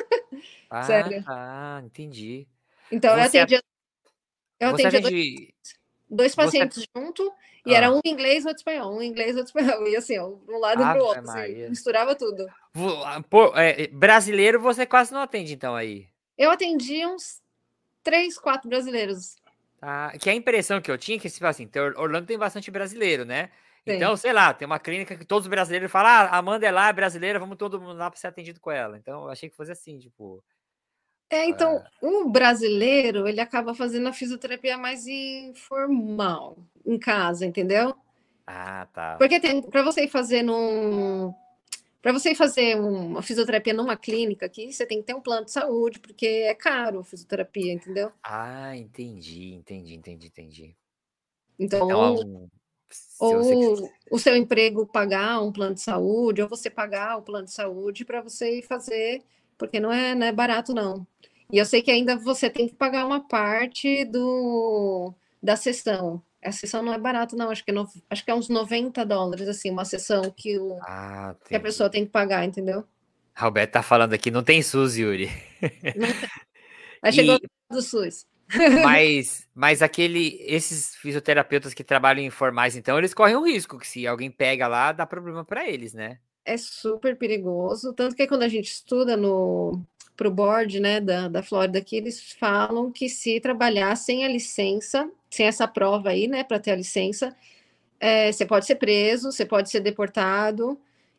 Ah, Sério. tá, entendi. Então eu Você a atendia eu você atendia dois atende dois você pacientes junto, e era hã. um em inglês, outro espanhol, um em inglês, outro espanhol, e assim, ó, um lado para o Ave outro, assim, Maria. misturava tudo. Vo ah, pô, eh, brasileiro você quase não atende então aí? Eu atendi uns três, quatro brasileiros. Ah, que a impressão que eu tinha é que, tipo assim, tem Or Orlando tem bastante brasileiro, né. Sim. Então, sei lá, tem uma clínica que todos os brasileiros falam: "Ah, a Amanda é lá, é brasileira, vamos todo mundo lá pra ser atendido com ela". Então eu achei que fosse assim, tipo, É, então, ah o brasileiro, ele acaba fazendo a fisioterapia mais informal, em casa, entendeu? ah, tá. Porque tem para você ir fazer num para você ir fazer uma fisioterapia numa clínica aqui, você tem que ter um plano de saúde, porque é caro fisioterapia, entendeu? Ah, entendi, entendi, entendi, entendi. Então, Então é ou um se você quis ou o seu emprego pagar um plano de saúde, ou você pagar o plano de saúde para você ir fazer, porque não é, não é barato não. E eu sei que ainda você tem que pagar uma parte do da sessão. A sessão não é barato não, acho que é no, acho que é uns noventa dólares, assim, uma sessão que o ah, que a pessoa entendi. tem que pagar, entendeu? Roberto tá falando aqui: "Não tem SUS, Yuri". Não tem. Aí chegou E do SUS. mas mas aquele esses fisioterapeutas que trabalham informais, então, eles correm um risco que se alguém pega lá, dá problema pra eles, né? É super perigoso, tanto que quando a gente estuda no para o board, né, da da Flórida aqui, eles falam que se trabalhar sem a licença, sem essa prova aí, né, para ter a licença, eh, você pode ser preso, você pode ser deportado,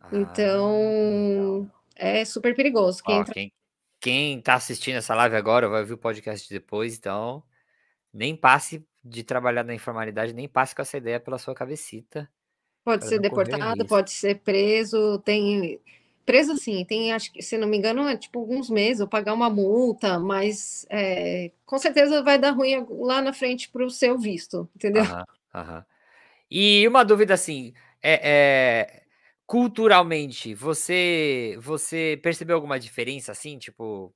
Ah, legal. então é super perigoso. Quem Ó, entra quem quem tá assistindo essa live agora vai ouvir o podcast depois, então, nem passe de trabalhar na informalidade, nem passe com essa ideia pela sua cabecita, pode para ser não correr o deportado, risco. pode ser preso, tem preso assim, tem, acho que, se não me engano, é tipo alguns meses, ou pagar uma multa, mas, eh, com certeza vai dar ruim lá na frente para o seu visto, entendeu? Aham, aham. E uma dúvida assim, eh eh, culturalmente, você você percebeu alguma diferença, assim, tipo,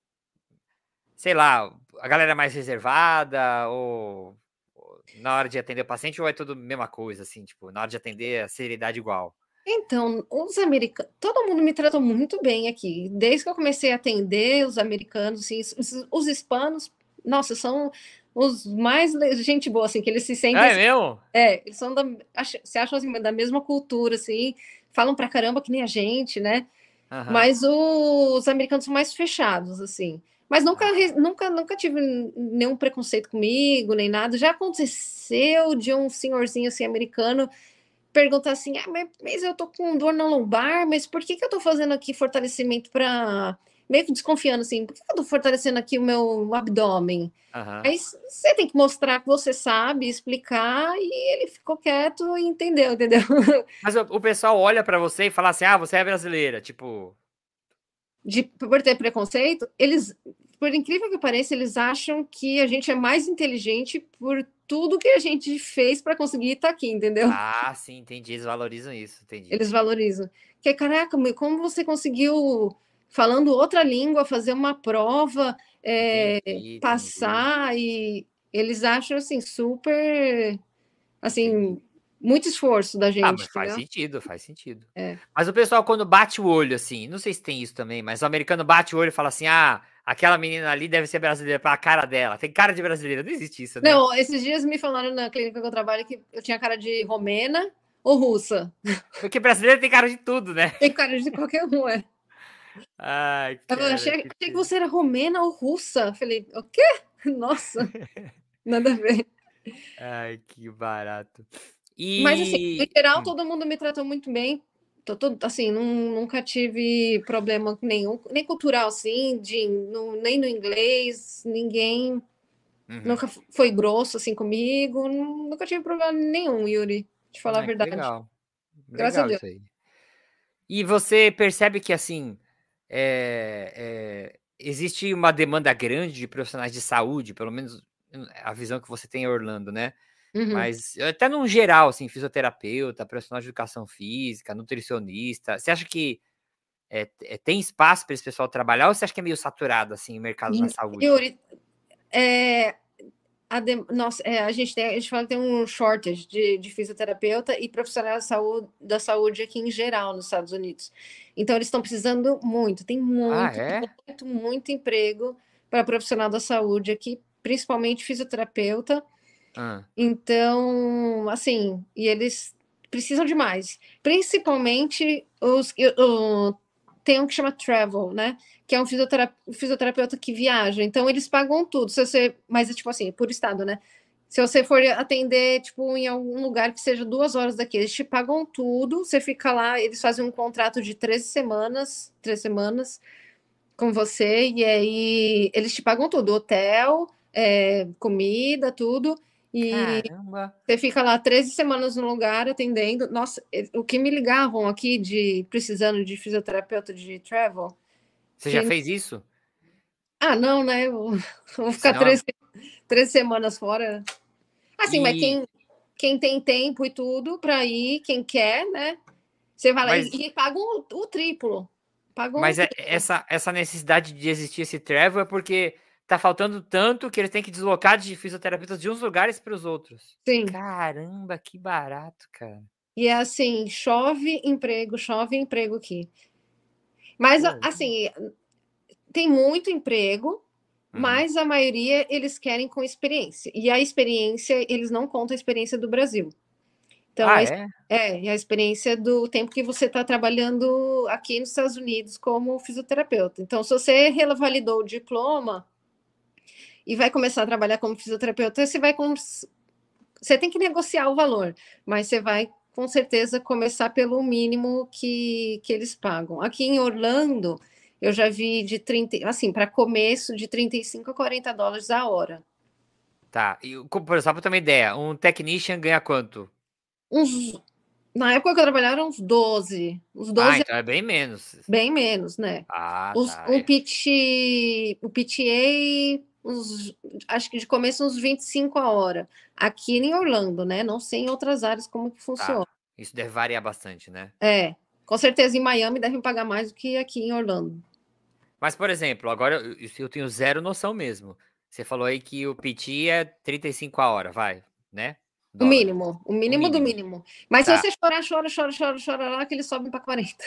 sei lá, a galera é mais reservada ou ou na hora de atender o paciente ou é tudo mesma coisa, assim, tipo, na hora de atender a seriedade igual? Então, os americanos, todo mundo me tratou muito bem aqui. Desde que eu comecei a atender os americanos, assim, os, os hispanos, nossa, são os mais le- gente boa, assim, que eles se sentem Ah, é assim, mesmo? é, eles são da, ach- se acham assim, da mesma cultura, assim, falam pra caramba que nem a gente, né? Aham. Mas os americanos são mais fechados, assim. Mas nunca, re- Ah, nunca, nunca tive nenhum preconceito comigo, nem nada. Já aconteceu de um senhorzinho assim americano perguntar assim: "Ah, mas mas eu tô com dor na lombar, mas por que que eu tô fazendo aqui fortalecimento para", meio que desconfiando assim: "Por que que eu tô fortalecendo aqui o meu abdômen?". aham. Aí você tem que mostrar que você sabe, explicar, e ele ficou quieto e entendeu, entendeu? Mas o o pessoal olha pra você e fala assim: "Ah, você é brasileira", tipo De por ter preconceito, eles, por incrível que pareça, eles acham que a gente é mais inteligente por tudo que a gente fez para conseguir estar aqui, entendeu? ah, sim, entendi, eles valorizam isso, entendi. Eles valorizam. Que caraca, como você conseguiu, falando outra língua, fazer uma prova, eh, Entendi, entendi, passar, e eles acham, assim, super, entendi. assim, muito esforço da Ah, gente, mas faz entendeu? sentido, faz sentido. É. Mas o pessoal quando bate o olho, assim, não sei se tem isso também, mas o americano bate o olho e fala assim: "Ah, aquela menina ali deve ser brasileira pela cara dela, tem cara de brasileira", não existe isso, né? Não, esses dias me falaram na clínica que eu trabalho que eu tinha cara de romena ou russa. Porque brasileiro tem cara de tudo, né? Tem cara de qualquer um, é. Ai, Eu falei: cara, "Achei que achei que triste. você era romena ou russa". Falei: "O quê? Nossa, nada a ver". Ai, que barato. Mas, assim, no E. geral, Hum, todo mundo me tratou muito bem. Tô, tô, assim, nun- nunca tive problema nenhum, nem cultural, assim, de, no- nem no inglês, ninguém uhum. nunca foi grosso, assim, comigo. Nunca tive problema nenhum, Yuri, de falar a Ah, que verdade. legal. Graças a Legal Deus. isso aí. E você percebe que, assim, é, é, existe uma demanda grande de profissionais de saúde, pelo menos hum, a visão que você tem em Orlando, né? Uhum. Mas até num geral, assim, fisioterapeuta, profissional de educação física, nutricionista. Você acha que é, é, tem espaço para esse pessoal trabalhar ou você acha que é meio saturado, assim, o mercado da saúde? Yuri, é, a, dem- nossa, é, a gente tem, a gente fala que tem um shortage de, de fisioterapeuta e profissionais da saúde, da saúde aqui em geral nos Estados Unidos. Então, eles estão precisando muito, tem Ah, muito, é? muito, muito emprego para profissional da saúde aqui, principalmente fisioterapeuta. Ah, Então, assim, e eles precisam de mais. Principalmente os. eu- eu- tem um que chama Travel, né? Que é um fisiotera- fisioterapeuta que viaja. Então, eles pagam tudo. Se você, mas é tipo assim, por estado, né? Se você for atender, tipo, em algum lugar que seja duas horas daqui, eles te pagam tudo. Você fica lá, eles fazem um contrato de treze semanas, três semanas com você, e aí eles te pagam tudo: hotel, é, comida, tudo. E caramba. você fica lá treze semanas no lugar atendendo. Nossa, o que me ligavam aqui de precisando de fisioterapeuta de travel, Você já que, fez isso? ah, não, né? Eu vou ficar Senão, é- treze, treze semanas fora. Assim, mas e, quem, quem tem tempo e tudo para ir, quem quer, né? Você vai lá e, mas e pagam o, o triplo. Pagam o Mas é triplo. essa essa necessidade de existir esse travel é porque tá faltando tanto que eles têm que deslocar de fisioterapeutas de uns lugares para os outros. Sim. Caramba, que barato, cara. E é assim, chove emprego, chove emprego aqui. Mas, Pô, assim, tem muito emprego, uhum. mas a maioria eles querem com experiência. E a experiência, eles não contam a experiência do Brasil. Então, a, Ah, ex- é? é, é a experiência do tempo que você está trabalhando aqui nos Estados Unidos como fisioterapeuta. Então, se você revalidou o diploma e vai começar a trabalhar como fisioterapeuta, você vai com, você tem que negociar o valor, mas você vai com certeza começar pelo mínimo que, que eles pagam. Aqui em Orlando, eu já vi de trinta, assim, para começo, de trinta e cinco a quarenta dólares a hora. Tá. E o- como, por só pra ter uma ideia, um technician ganha quanto? Uns, na época que eu trabalhava, eram uns doze, uns Ah, doze, então é bem menos. bem menos, né? Ah, Os, tá. um É. P T, o P T A, uns, acho que de começo uns vinte e cinco a hora. Aqui em Orlando, né? Não sei em outras áreas como que funciona. Tá. Isso deve variar bastante, né? É, com certeza em Miami devem pagar mais do que aqui em Orlando. Mas, por exemplo, agora eu, eu eu tenho zero noção mesmo. Você falou aí que o P T é trinta e cinco a hora, vai, né? O Dólares. mínimo, o O mínimo do mínimo. mínimo. Mas se Tá, você chorar, chora, chora, chora, chora lá, que eles sobem para quarenta.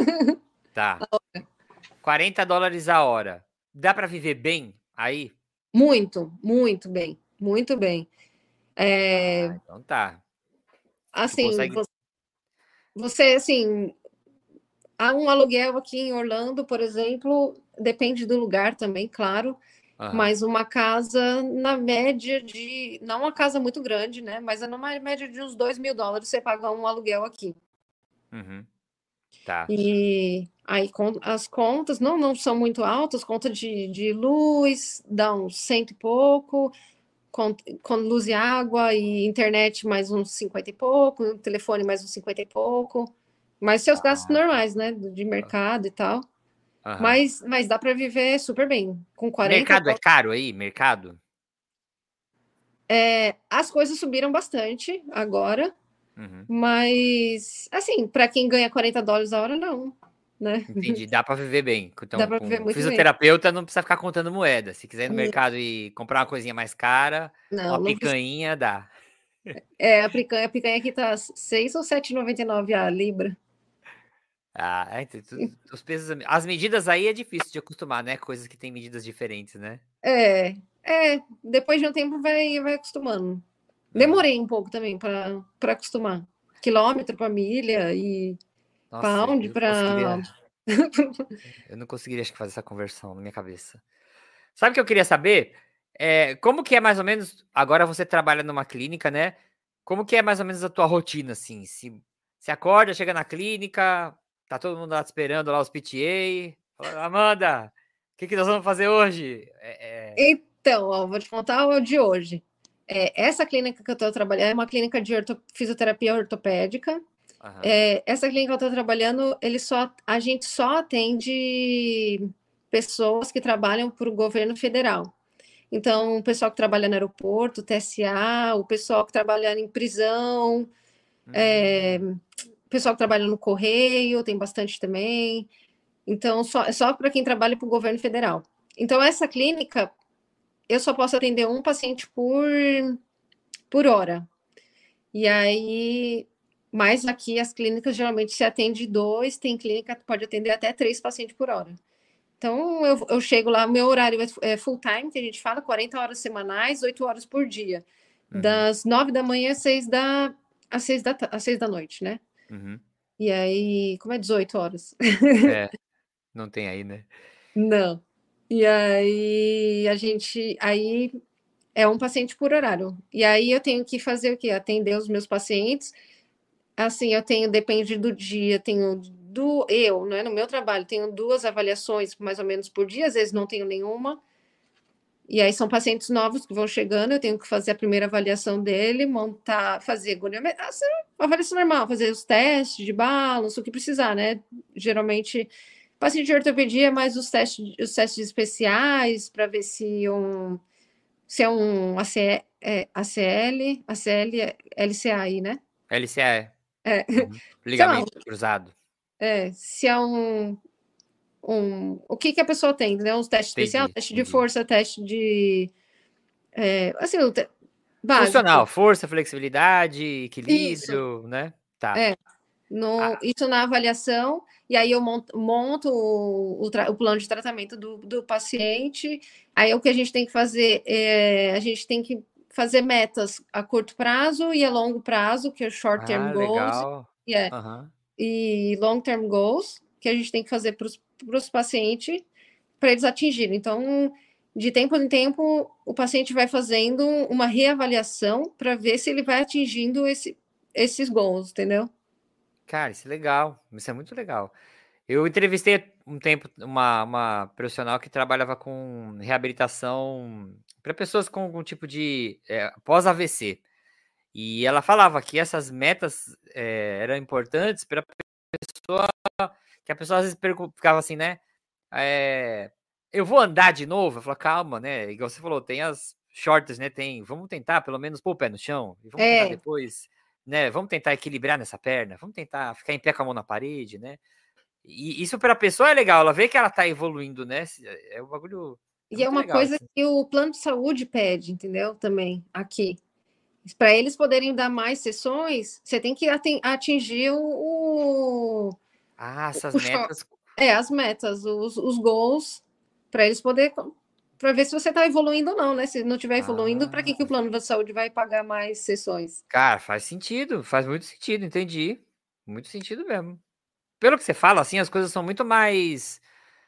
tá. quarenta dólares a hora. Dá pra viver bem aí? Muito, muito bem, muito bem. É, Ah, então tá. Tu assim, consegue. vo- você, assim, há um aluguel aqui em Orlando, por exemplo, depende do lugar também, claro, Aham. mas uma casa na média de, não uma casa muito grande, né? Mas é numa média de uns dois mil dólares você paga um aluguel aqui. Uhum. Tá. E aí con- as contas não, não são muito altas, conta de, de luz dá uns cento e pouco, com, com luz e água e internet mais uns cinquenta e pouco, telefone mais uns cinquenta e pouco, mais seus gastos Ah, tá. normais, né, de mercado e tal. Aham. Mas, mas dá para viver super bem. Com quarenta Mercado é dólares. caro aí? Mercado? É, as coisas subiram bastante agora, Uhum. mas assim, para quem ganha quarenta dólares a hora, não, né? Entendi. Dá pra viver bem. Dá Então, para viver com muito bem. fisioterapeuta não precisa ficar contando moeda. Se quiser ir no mercado e comprar uma coisinha mais cara, Não, uma não precisa. picanha dá. É, a picanha, a picanha aqui tá seis ou sete e noventa e nove a libra. Ah, é, tem tudo- os pesos, as medidas aí é difícil de acostumar, né? Coisas que têm medidas diferentes, né? É, é, depois de um tempo vai, vai acostumando. Uhum. Demorei um pouco também para para acostumar. Quilômetro para milha e Nossa, pound eu não para. conseguiria, eu não conseguiria acho que fazer essa conversão na minha cabeça. Sabe o que eu queria saber? É, como que é mais ou menos, agora você trabalha numa clínica, né? como que é mais ou menos a tua rotina, assim? Se você acorda, chega na clínica, tá todo mundo lá te esperando, lá os P T A, fala, Amanda, o que, que nós vamos fazer hoje? É, é... Então, ó, vou te contar o de hoje. É, essa clínica que eu estou trabalhando é uma clínica de orto, fisioterapia ortopédica. Uhum. É, essa clínica que eu estou trabalhando, ele só, a gente só atende pessoas que trabalham para o governo federal. Então, o pessoal que trabalha no aeroporto, T S A, o pessoal que trabalha em prisão, Hum. é, o pessoal que trabalha no correio, tem bastante também. Então, só, é só para quem trabalha para o governo federal. Então, essa clínica, eu só posso atender um paciente por, por hora. E aí, mas aqui as clínicas geralmente se atende dois, tem clínica que pode atender até três pacientes por hora. Então, eu, eu chego lá, meu horário é full time, que a gente fala, quarenta horas semanais, oito horas por dia. Uhum. Das nove da manhã às seis da, às seis da, às seis da noite, né? Uhum. E aí, como é dezoito horas? É, não tem aí, né? Não. E aí, a gente, aí é um paciente por horário. E aí eu tenho que fazer o quê? Atender os meus pacientes. Assim, eu tenho, depende do dia, tenho do eu, né, no meu trabalho, tenho duas avaliações mais ou menos por dia, às vezes não tenho nenhuma. E aí são pacientes novos que vão chegando, eu tenho que fazer a primeira avaliação dele, montar, fazer agonia- assim, uma avaliação normal, fazer os testes de balanço, o que precisar, né? Geralmente, paciente de ortopedia, mais os testes, os testes especiais para ver se um se é um A C, é, A C L, A C L, é L C A aí, né? L C A é. É. Uhum. Sei lá, Ligamento cruzado. é, se é um, um. O que, que a pessoa tem, né? Um teste especial, Entendi, teste de entendi. força, teste de. É, assim, o te- Funcional, básico. força, flexibilidade, Isso. equilíbrio, né? Tá. É. No, Ah, isso na avaliação, e aí eu monto, monto o, o, tra- o plano de tratamento do, do paciente. Aí o que a gente tem que fazer é a gente tem que fazer metas a curto prazo e a longo prazo, que é short term ah, goals, legal. e, é, Aham. e long term goals, que a gente tem que fazer para os pacientes para eles atingirem. Então, de tempo em tempo, o paciente vai fazendo uma reavaliação para ver se ele vai atingindo esse, esses goals, entendeu? Cara, isso é legal. Isso é muito legal. Eu entrevistei um tempo uma, uma profissional que trabalhava com reabilitação para pessoas com algum tipo de é, pós-A V C. E ela falava que essas metas é, eram importantes para a pessoa, que a pessoa às vezes pergu- ficava assim, né? É, eu vou andar de novo? Eu falo, calma, né? Igual você falou, tem as shorts, né? Tem, vamos tentar pelo menos pôr o pé no chão e vamos tentar É, depois, né? Vamos tentar equilibrar nessa perna, vamos tentar ficar em pé com a mão na parede, né? E isso para a pessoa é legal, ela vê que ela tá evoluindo, né? É um bagulho, é e é muito uma legal coisa assim. que o plano de saúde pede, entendeu? Também aqui. Para eles poderem dar mais sessões, você tem que atin- atingir o, Ah, essas o short, metas. é, as metas, os, os goals, para eles poderem, para ver se você está evoluindo ou não, né? Se não estiver evoluindo, para que, Ah, que o plano de saúde vai pagar mais sessões? cara, faz sentido, faz muito sentido, entendi. Muito sentido mesmo. Pelo que você fala, assim, as coisas são muito mais,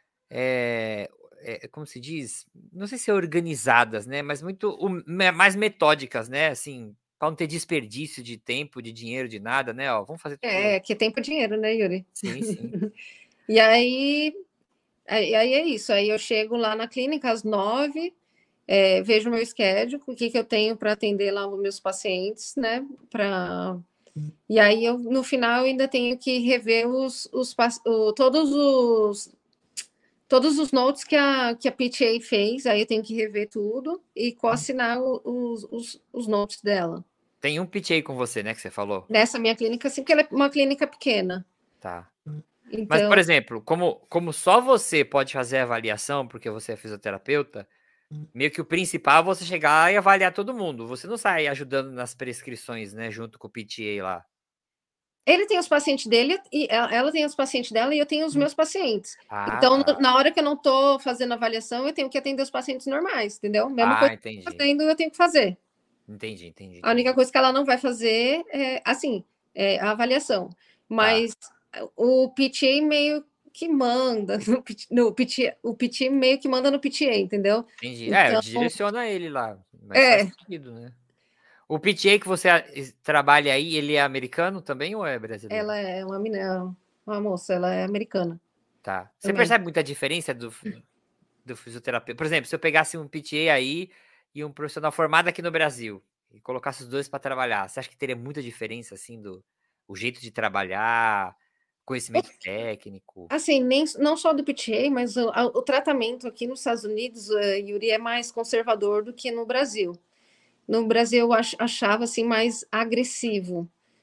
eh eh, como se diz? Não sei se é organizadas, né, mas muito o me mais metódicas, né, assim, pra não ter desperdício de tempo, de dinheiro, de nada, né, ó, vamos fazer tudo É, que é tempo e dinheiro, né, Yuri? sim, sim. E aí, aí, aí é isso. Aí eu chego lá na clínica às nove, é, vejo o meu schedule, o que, que eu tenho para atender lá os meus pacientes, né? Pra... E aí eu, no final, eu ainda tenho que rever os, os, o, todos os todos os notes que a, que a P T A fez, aí eu tenho que rever tudo e co-assinar os, os, os notes dela. Tem um P T A com você, né, que você falou? Nessa minha clínica, assim, porque ela é uma clínica pequena. Tá. Mas, por Então, exemplo, como como só você pode fazer a avaliação, porque você é fisioterapeuta, meio que o principal é você chegar e avaliar todo mundo. Você não sai ajudando nas prescrições, né, junto com o P T A lá. ele tem os pacientes dele e ela, ela tem os pacientes dela e eu tenho os meus pacientes. Ah, Então, tá. na hora que eu não estou fazendo avaliação, eu tenho que atender os pacientes normais, entendeu? Mesma Ah, coisa que eu tô entendi. fazendo, eu tenho que fazer. Entendi, entendi, A única entendi. coisa que ela não vai fazer é, assim, é a avaliação. Tá, Mas o P T A meio que manda no, P T no P T A, o P T A meio que manda no P T A, entendeu? entendi. É, Então, direciona ele lá, mas faz é, sentido, né. O P T A que você a- trabalha aí, ele é americano também ou é brasileiro? Ela é uma menina, uma moça, ela é americana Tá. Você também. percebe muita diferença do, do fisioterapeuta? Por exemplo, se eu pegasse um P T A aí e um profissional formado aqui no Brasil e colocasse os dois para trabalhar, você acha que teria muita diferença, assim, do o jeito de trabalhar, conhecimento técnico? Assim, nem, não só do P T A, mas o, a- o tratamento aqui nos Estados Unidos, eh, Yuri, é mais conservador do que no Brasil. No Brasil, eu ach- achava assim mais agressivo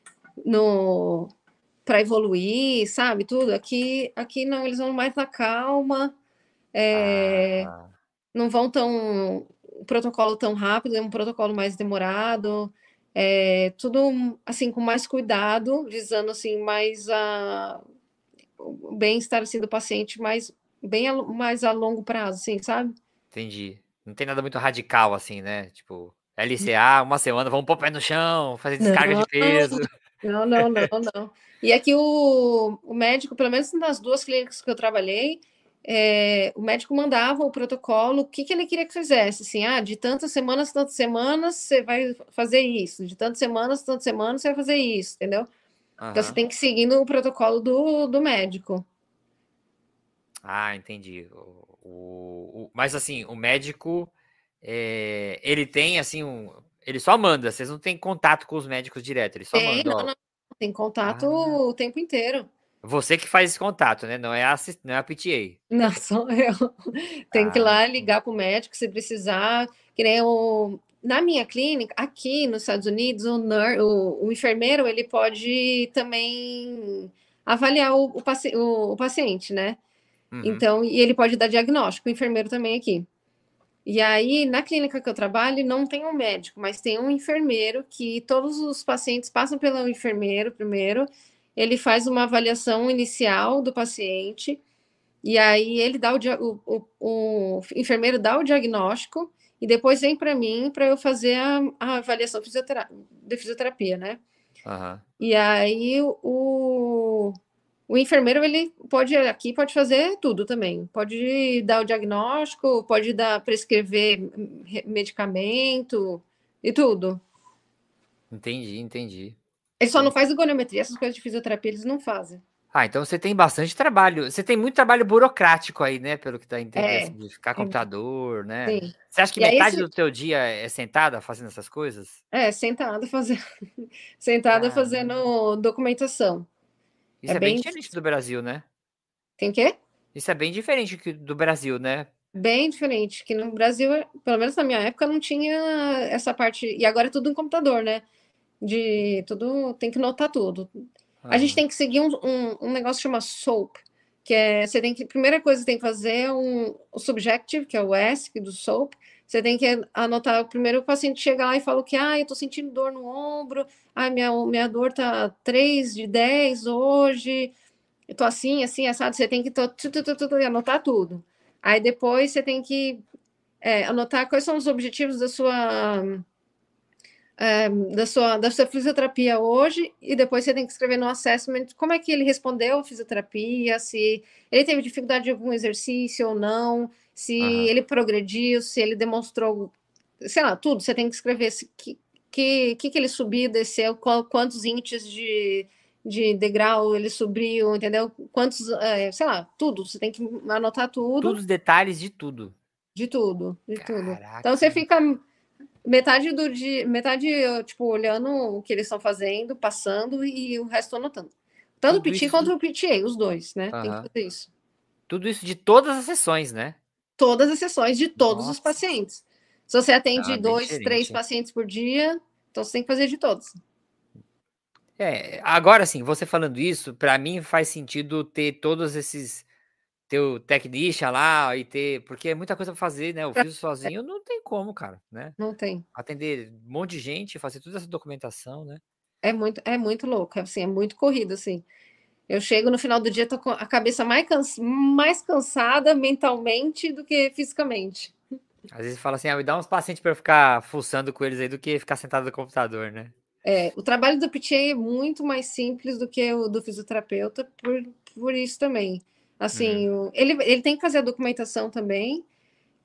no para evoluir, sabe? Tudo. Aqui, aqui não, eles vão mais na calma, Ah, é, tá. não vão tão um protocolo tão rápido, é um protocolo mais demorado, é, tudo assim com mais cuidado, visando assim mais a o bem-estar assim, do paciente mais bem a, mais a longo prazo, assim, sabe? Entendi. Não tem nada muito radical assim, né? Tipo, L C A, uma semana, vamos pôr o pé no chão, fazer descarga de Não, peso. não, não, não, não. E aqui o, o médico, pelo menos nas duas clínicas que eu trabalhei, é, o médico mandava o protocolo, o que, que ele queria que fizesse, assim, ah, de tantas semanas, tantas semanas, você vai fazer isso, de tantas semanas, tantas semanas, você vai fazer isso, entendeu? Então você Aham. tem que ir seguindo o protocolo do, do médico. Ah, entendi. O, o- o- mas assim, o médico, é, ele tem assim um, ele só manda. Vocês não têm contato com os médicos direto. Ele só Tem, manda, não, ó. não, tem contato Ah, o tempo inteiro. você que faz esse contato, né? Não é a, assis- não é a P T Não, sou eu. A. Tem que ir Ah, lá entendi. ligar para o médico se precisar. Que nem o... Na minha clínica, aqui nos Estados Unidos, o, nur- o- o enfermeiro ele pode também avaliar o, o paci- o- o paciente, né? Uhum. Então, e ele pode dar diagnóstico, o enfermeiro também aqui. E aí, na clínica que eu trabalho, não tem um médico, mas tem um enfermeiro que todos os pacientes passam pelo enfermeiro primeiro. Ele faz uma avaliação inicial do paciente. E aí ele dá o, dia- o, o, o enfermeiro dá o diagnóstico e depois vem para mim para eu fazer a, a avaliação fisiotera- de fisioterapia, né? Aham. E aí o, o enfermeiro ele pode aqui pode fazer tudo também. Pode dar o diagnóstico, pode dar prescrever medicamento e tudo. Entendi, entendi. Ele só não Entendi. faz ergonometria, essas coisas de fisioterapia eles não fazem. Ah, então você tem bastante trabalho. Você tem muito trabalho burocrático aí, né? Pelo que dá a entender, É, assim, de ficar é computador, né? sim. Você acha que E aí metade esse do teu dia é sentada fazendo essas coisas? é sentado fazendo sentada Caramba. fazendo documentação. É Isso é bem bem diferente do Brasil, né? tem quê? Isso é bem diferente que do Brasil, né? Bem diferente, que no Brasil, pelo menos na minha época, não tinha essa parte. E agora é tudo em computador, né? De tudo, tem que notar tudo. A gente Aham. tem que seguir um, um, um negócio que chama SOAP, que é você tem que. Primeira coisa que você tem que fazer é um, o subjective, que é o S do SOAP. Você tem que anotar. Primeiro o paciente chega lá e fala que ah, eu tô sentindo dor no ombro, ah, minha, minha dor tá três de dez hoje. Eu tô assim, assim, assado, você tem que to- tu, tu, tu, tu, tu, anotar tudo. Aí depois você tem que é, anotar quais são os objetivos da sua, é, da sua, da sua fisioterapia hoje, e depois você tem que escrever no assessment como é que ele respondeu à fisioterapia, se ele teve dificuldade de algum exercício ou não, se Aham. ele progrediu, se ele demonstrou, sei lá, tudo. Você tem que escrever se, que, que, que, que ele subiu, desceu, qual, quantos índices de, de degrau ele subiu, entendeu? Quantos, é, sei lá, tudo. Você tem que anotar Todos tudo, os detalhes de tudo. de tudo, de tudo. Então você Caraca. fica metade do dia, metade, tipo, olhando o que eles estão fazendo, passando e o resto anotando. Tanto o Tudo P T isso quanto de. o P T A, os dois, né? Tem que Aham. fazer isso. Tudo isso de todas as sessões, né? Todas as sessões de todos os Nossa. pacientes. Se você Não, atende é bem dois, três diferente. pacientes por dia, então você tem que fazer de todos. É, agora sim, você falando isso, pra mim faz sentido ter todos esses ter o technician lá e ter porque é muita coisa pra fazer, né, eu fiz sozinho não tem como, cara, né. Não tem. Atender um monte de gente, fazer toda essa documentação, né. É muito, é muito louco, assim, é muito corrido, assim. Eu chego no final do dia, tô com a cabeça mais, cansa, mais cansada mentalmente do que fisicamente. Às vezes fala assim: "Ah, me dá uns pacientes pra eu ficar fuçando com eles aí do que ficar sentado no computador", né. É, o trabalho do P T A é muito mais simples do que o do fisioterapeuta, por, por isso também. Uhum. Assim, o- ele, ele tem que fazer a documentação também,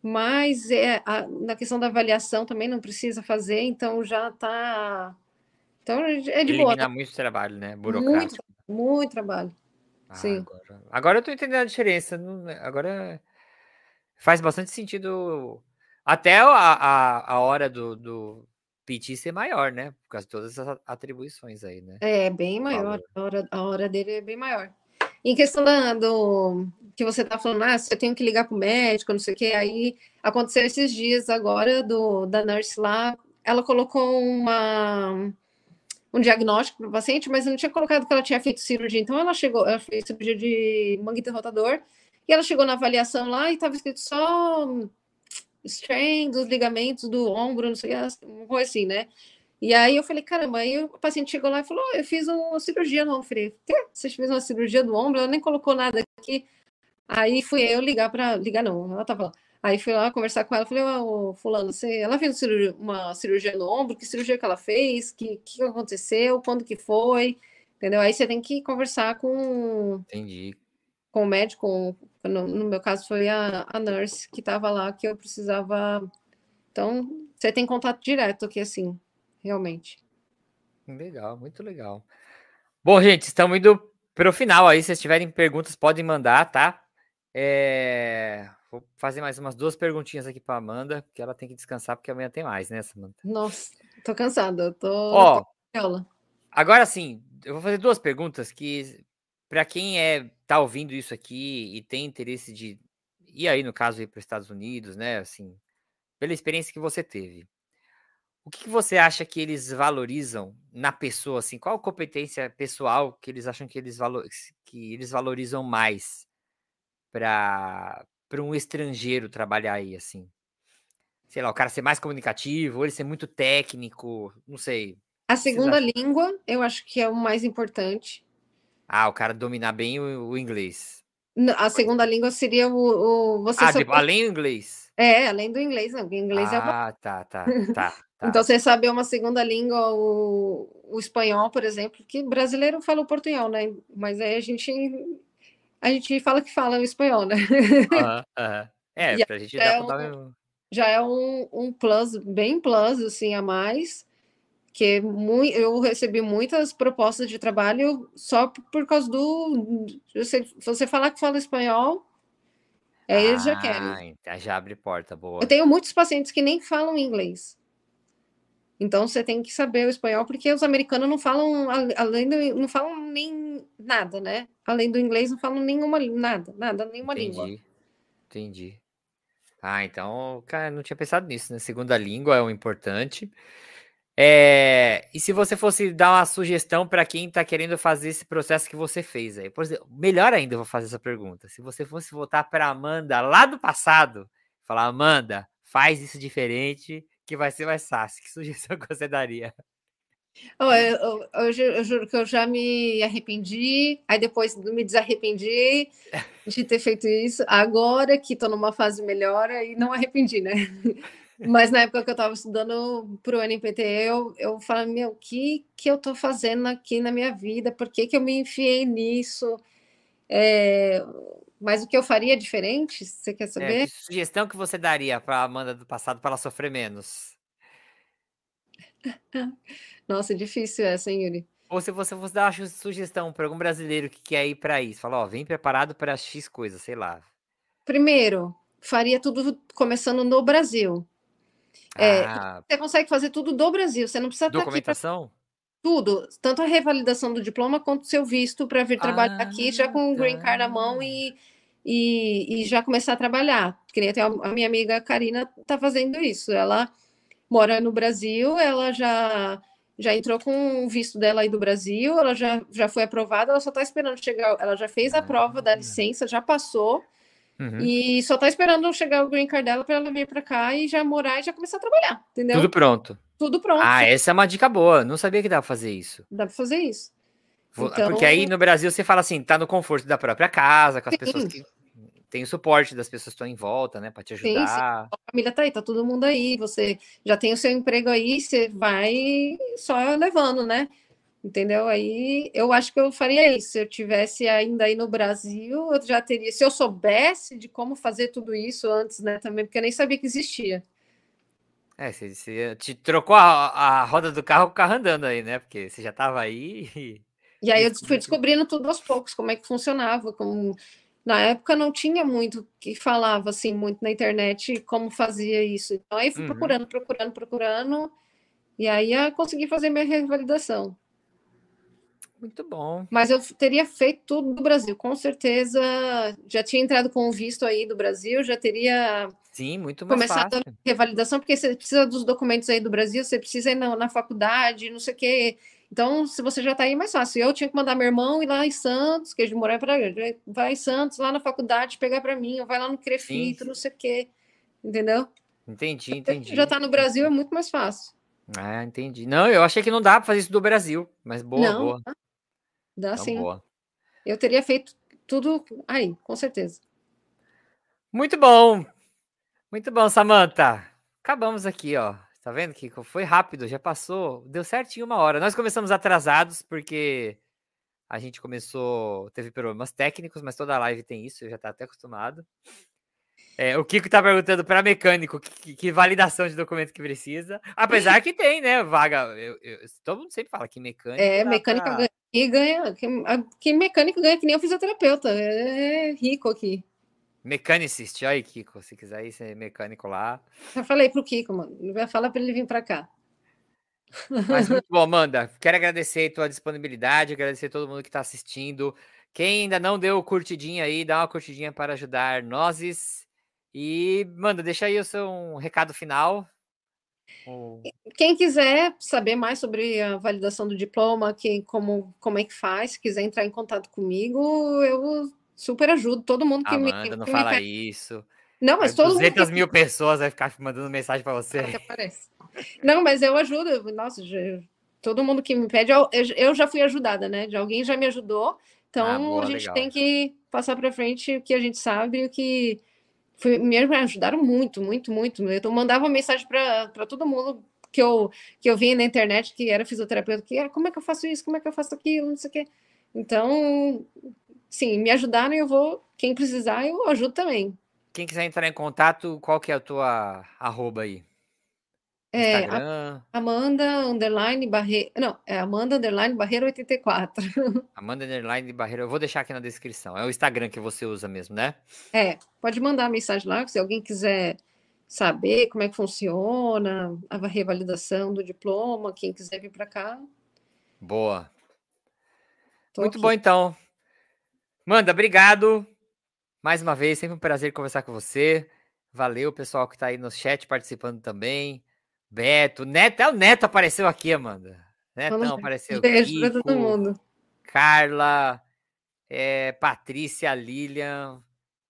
mas é, a, na questão da avaliação também não precisa fazer, então já está. Então é de boa, Elimina muito trabalho, né? muito, Burocrático. muito trabalho. Ah, Sim. agora, agora eu tô entendendo a diferença. não- Agora faz bastante sentido. Até a, a, a hora do, do P T ser maior, né? Por causa de todas essas atribuições aí, né? É bem O maior, valor. a hora, a hora dele é bem maior. Em questão da, do que você está falando, ah, se eu tenho que ligar para o médico, não sei o quê, aí aconteceu esses dias agora do, da nurse lá, ela colocou uma, um diagnóstico para o paciente, mas não tinha colocado que ela tinha feito cirurgia. Então ela chegou, ela fez cirurgia de manguito rotador, e ela chegou na avaliação lá e estava escrito só strain dos ligamentos do ombro, não sei o que, uma coisa assim, né? E aí eu falei, caramba, aí o paciente chegou lá e falou, oh, eu fiz uma cirurgia no ombro. Eu falei, quê? Você fez uma cirurgia do ombro? Ela nem colocou nada aqui. Aí fui eu ligar para ligar, não, ela tava lá. Aí fui lá conversar com ela, falei, ô, fulano, você, ela fez cirurgia, uma cirurgia no ombro, que cirurgia que ela fez, que que aconteceu, quando que foi, entendeu? Aí você tem que conversar com, Entendi. com o médico, com, no, no meu caso foi a, a nurse que estava lá, que eu precisava. Então, você tem contato direto aqui, assim, realmente. Legal, muito legal. Bom, gente, estamos indo para o final aí. Se vocês tiverem perguntas, podem mandar, tá? É... Vou fazer mais umas duas perguntinhas aqui para Amanda, porque ela tem que descansar, porque amanhã tem mais, né, Samanta? Nossa, tô cansada, tô, tô Ó, com aula. agora sim, eu vou fazer duas perguntas que, para quem é tá ouvindo isso aqui e tem interesse de ir aí, no caso, ir para os Estados Unidos, né? Assim, pela experiência que você teve. O que, que você acha que eles valorizam na pessoa, assim? Qual competência pessoal que eles acham que eles, valo que eles valorizam mais para para um estrangeiro trabalhar aí, assim? Sei lá, o cara ser mais comunicativo, ou ele ser muito técnico, não sei. A O que vocês segunda acham? língua, eu acho que é o mais importante. Ah, o cara dominar bem o, o inglês. N- A Pode segunda ser. língua seria o, o você Ah, de, saber. além do inglês. É, além do inglês, não, porque inglês é o. Ah, tá, tá, tá, Então, tá. você saber uma segunda língua, o, o espanhol, por exemplo, que brasileiro fala o portunhol, né? Mas aí a gente, a gente fala que fala o espanhol, né? Aham, aham. É, E aí pra gente já dar é pra um, dar um... já é um, um plus, bem plus, assim, a mais. Que muito, eu recebi muitas propostas de trabalho só por causa do. Você, você falar que fala espanhol, aí eles já Ah, querem. então já abre porta, Eu boa. tenho muitos pacientes que nem falam inglês. Então você tem que saber o espanhol, porque os americanos não falam, além do, não falam nem nada, né? Além do inglês, não falam nenhuma nada, nada, nenhuma língua. Entendi, entendi. Ah, então, cara, não tinha pensado nisso, né? Segunda língua é o importante. É, e se você fosse dar uma sugestão para quem está querendo fazer esse processo que você fez aí? Por exemplo, melhor ainda, eu vou fazer essa pergunta. Se você fosse voltar para Amanda lá do passado, falar, Amanda, faz isso diferente, que vai ser mais fácil. Que sugestão que você daria? Oh, eu, eu, eu, ju- eu juro que eu já me arrependi, aí depois me desarrependi de ter feito isso. Agora que estou numa fase melhor, aí não arrependi, né? Mas na época que eu estava estudando para o N P T, eu, eu falei, meu, o que, que eu estou fazendo aqui na minha vida? Por que, que eu me enfiei nisso? É, mas o que eu faria diferente? Você quer É, que saber? sugestão que você daria para Amanda do passado para ela sofrer menos? Nossa, difícil essa, hein, Yuri? Ou se você fosse dar uma sugestão para algum brasileiro que quer ir para isso, fala, ó, vem preparado para X coisa, sei lá. Primeiro, faria tudo começando no Brasil. É, Ah, você consegue fazer tudo do Brasil, você não precisa estar aqui para documentação? tudo, tanto a revalidação do diploma quanto o seu visto para vir trabalhar Ah, aqui já com o green card na mão tá. e, e, e já começar a trabalhar. Que nem até a minha amiga Karina está fazendo isso. Ela mora no Brasil, ela já já entrou com o visto dela aí do Brasil, ela já, já foi aprovada, ela só está esperando chegar, ela já fez a Ah, prova da licença, já passou, uhum. e só está esperando chegar o green card dela para ela vir para cá e já morar e já começar a trabalhar, Tudo entendeu? pronto. Tudo pronto, Ah, tudo, essa é uma dica boa. Não sabia que dava pra fazer isso. dá para fazer isso. Vou- Porque aí Então, no Brasil você fala assim, tá no conforto da própria casa, com as pessoas sim, que tem o suporte das pessoas que estão em volta, né, pra te sim, sim. ajudar. A família tá aí, tá todo mundo aí, você já tem o seu emprego aí, você vai só levando, né? entendeu? Aí eu acho que eu faria isso. Se eu tivesse ainda aí no Brasil, eu já teria. Se eu soubesse de como fazer tudo isso antes, né, também, porque eu nem sabia que existia. É, você, você te trocou a, a roda do carro com o carro andando aí, né? Porque você já tava aí e E aí eu fui descobriu que. descobrindo tudo aos poucos, como é que funcionava. Como... Na época não tinha muito que falava assim, muito na internet como fazia isso. Então aí fui Uhum. procurando, procurando, procurando, e aí eu consegui fazer minha revalidação. Muito bom. Mas eu teria feito tudo do Brasil, com certeza. Já tinha entrado com o visto aí do Brasil, já teria Sim, muito mais começado a fácil. revalidação, porque você precisa dos documentos aí do Brasil, você precisa ir na, na faculdade, não sei o quê. Então, se você já está aí, é mais fácil. Eu tinha que mandar meu irmão ir lá em Santos, que ele morava para vai em Santos, lá na faculdade, pegar para mim, ou vai lá no Sim, Crefito, não sei o quê. Entendeu? entendi, Já entendi. está no Brasil, é entendi. muito mais fácil. Ah, entendi. Não, eu achei que não dá pra fazer isso do Brasil, mas boa, Não, boa. dá Então, sim. boa. Eu teria feito tudo aí, com certeza. Muito bom, muito bom, Samantha. Acabamos aqui, ó. Tá vendo que foi rápido, já passou, deu certinho uma hora. Nós começamos atrasados porque a gente começou, teve problemas técnicos, mas toda live tem isso, eu já tá até acostumado. É, o Kiko tá perguntando para mecânico que, que, que validação de documento que precisa. Apesar que tem, né, vaga. Eu, eu, todo mundo sempre fala que mecânico É, dá mecânica para. ganha, e ganha, que, que mecânico ganha que nem o fisioterapeuta, é rico aqui. Mechanicist, olha aí, Kiko, se quiser ir ser mecânico lá. Já falei pro Kiko, mano, vai falar para ele vir para cá. Mas muito bom, Amanda. Quero agradecer a tua disponibilidade, agradecer a todo mundo que está assistindo. Quem ainda não deu curtidinha aí, dá uma curtidinha para ajudar nós. E, Amanda, deixa aí o seu um recado final. O... Quem quiser saber mais sobre a validação do diploma, que, como, como é que faz, se quiser entrar em contato comigo, eu super ajudo todo mundo que me, Amanda, não que me fala pede. isso. Não, Vai mas todo mundo que duzentas mil pessoas vai ficar mandando mensagem para você. até parece. Não, mas eu ajudo. Nossa, já, todo mundo que me pede, eu, eu já fui ajudada, né? De alguém já me ajudou. Ah, Então a boa, gente tem legal. que passar para frente o que a gente sabe, o que foi, me ajudaram muito, muito, muito. Eu mandava mensagem para todo mundo que eu, que eu via na internet que era fisioterapeuta, que era como é que eu faço isso, como é que eu faço aquilo, não sei o quê. Então, sim, me ajudaram e eu vou, quem precisar, eu ajudo também. Quem quiser entrar em contato, qual que é a tua arroba aí? É, Instagram, Amanda underline Barreira. Não, é Amanda underline Barreira oitenta e quatro. Amanda Underline Barreira. Eu vou deixar aqui na descrição. É o Instagram que você usa mesmo, né? É, pode mandar mensagem lá, se alguém quiser saber como é que funciona a revalidação do diploma, quem quiser vir para cá, Boa. tô Muito bom, aqui. então. Manda, obrigado. Mais uma vez, sempre um prazer conversar com você. Valeu, pessoal que tá aí no chat participando também. Beto, Neto, até o Neto apareceu aqui, Amanda. Vamos Netão ver. apareceu, Beijo para todo Kiko, mundo. Carla, é, Patrícia, Lilian,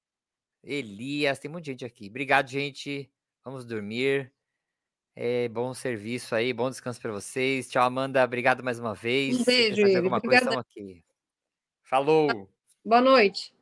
Elias, tem muita gente aqui. Obrigado, gente. Vamos dormir. É, bom serviço aí, bom descanso para vocês. Tchau, Amanda. Obrigado mais uma vez. Um Se beijo, precisar de ele. alguma coisa, Obrigada. estamos aqui. Falou! Boa noite.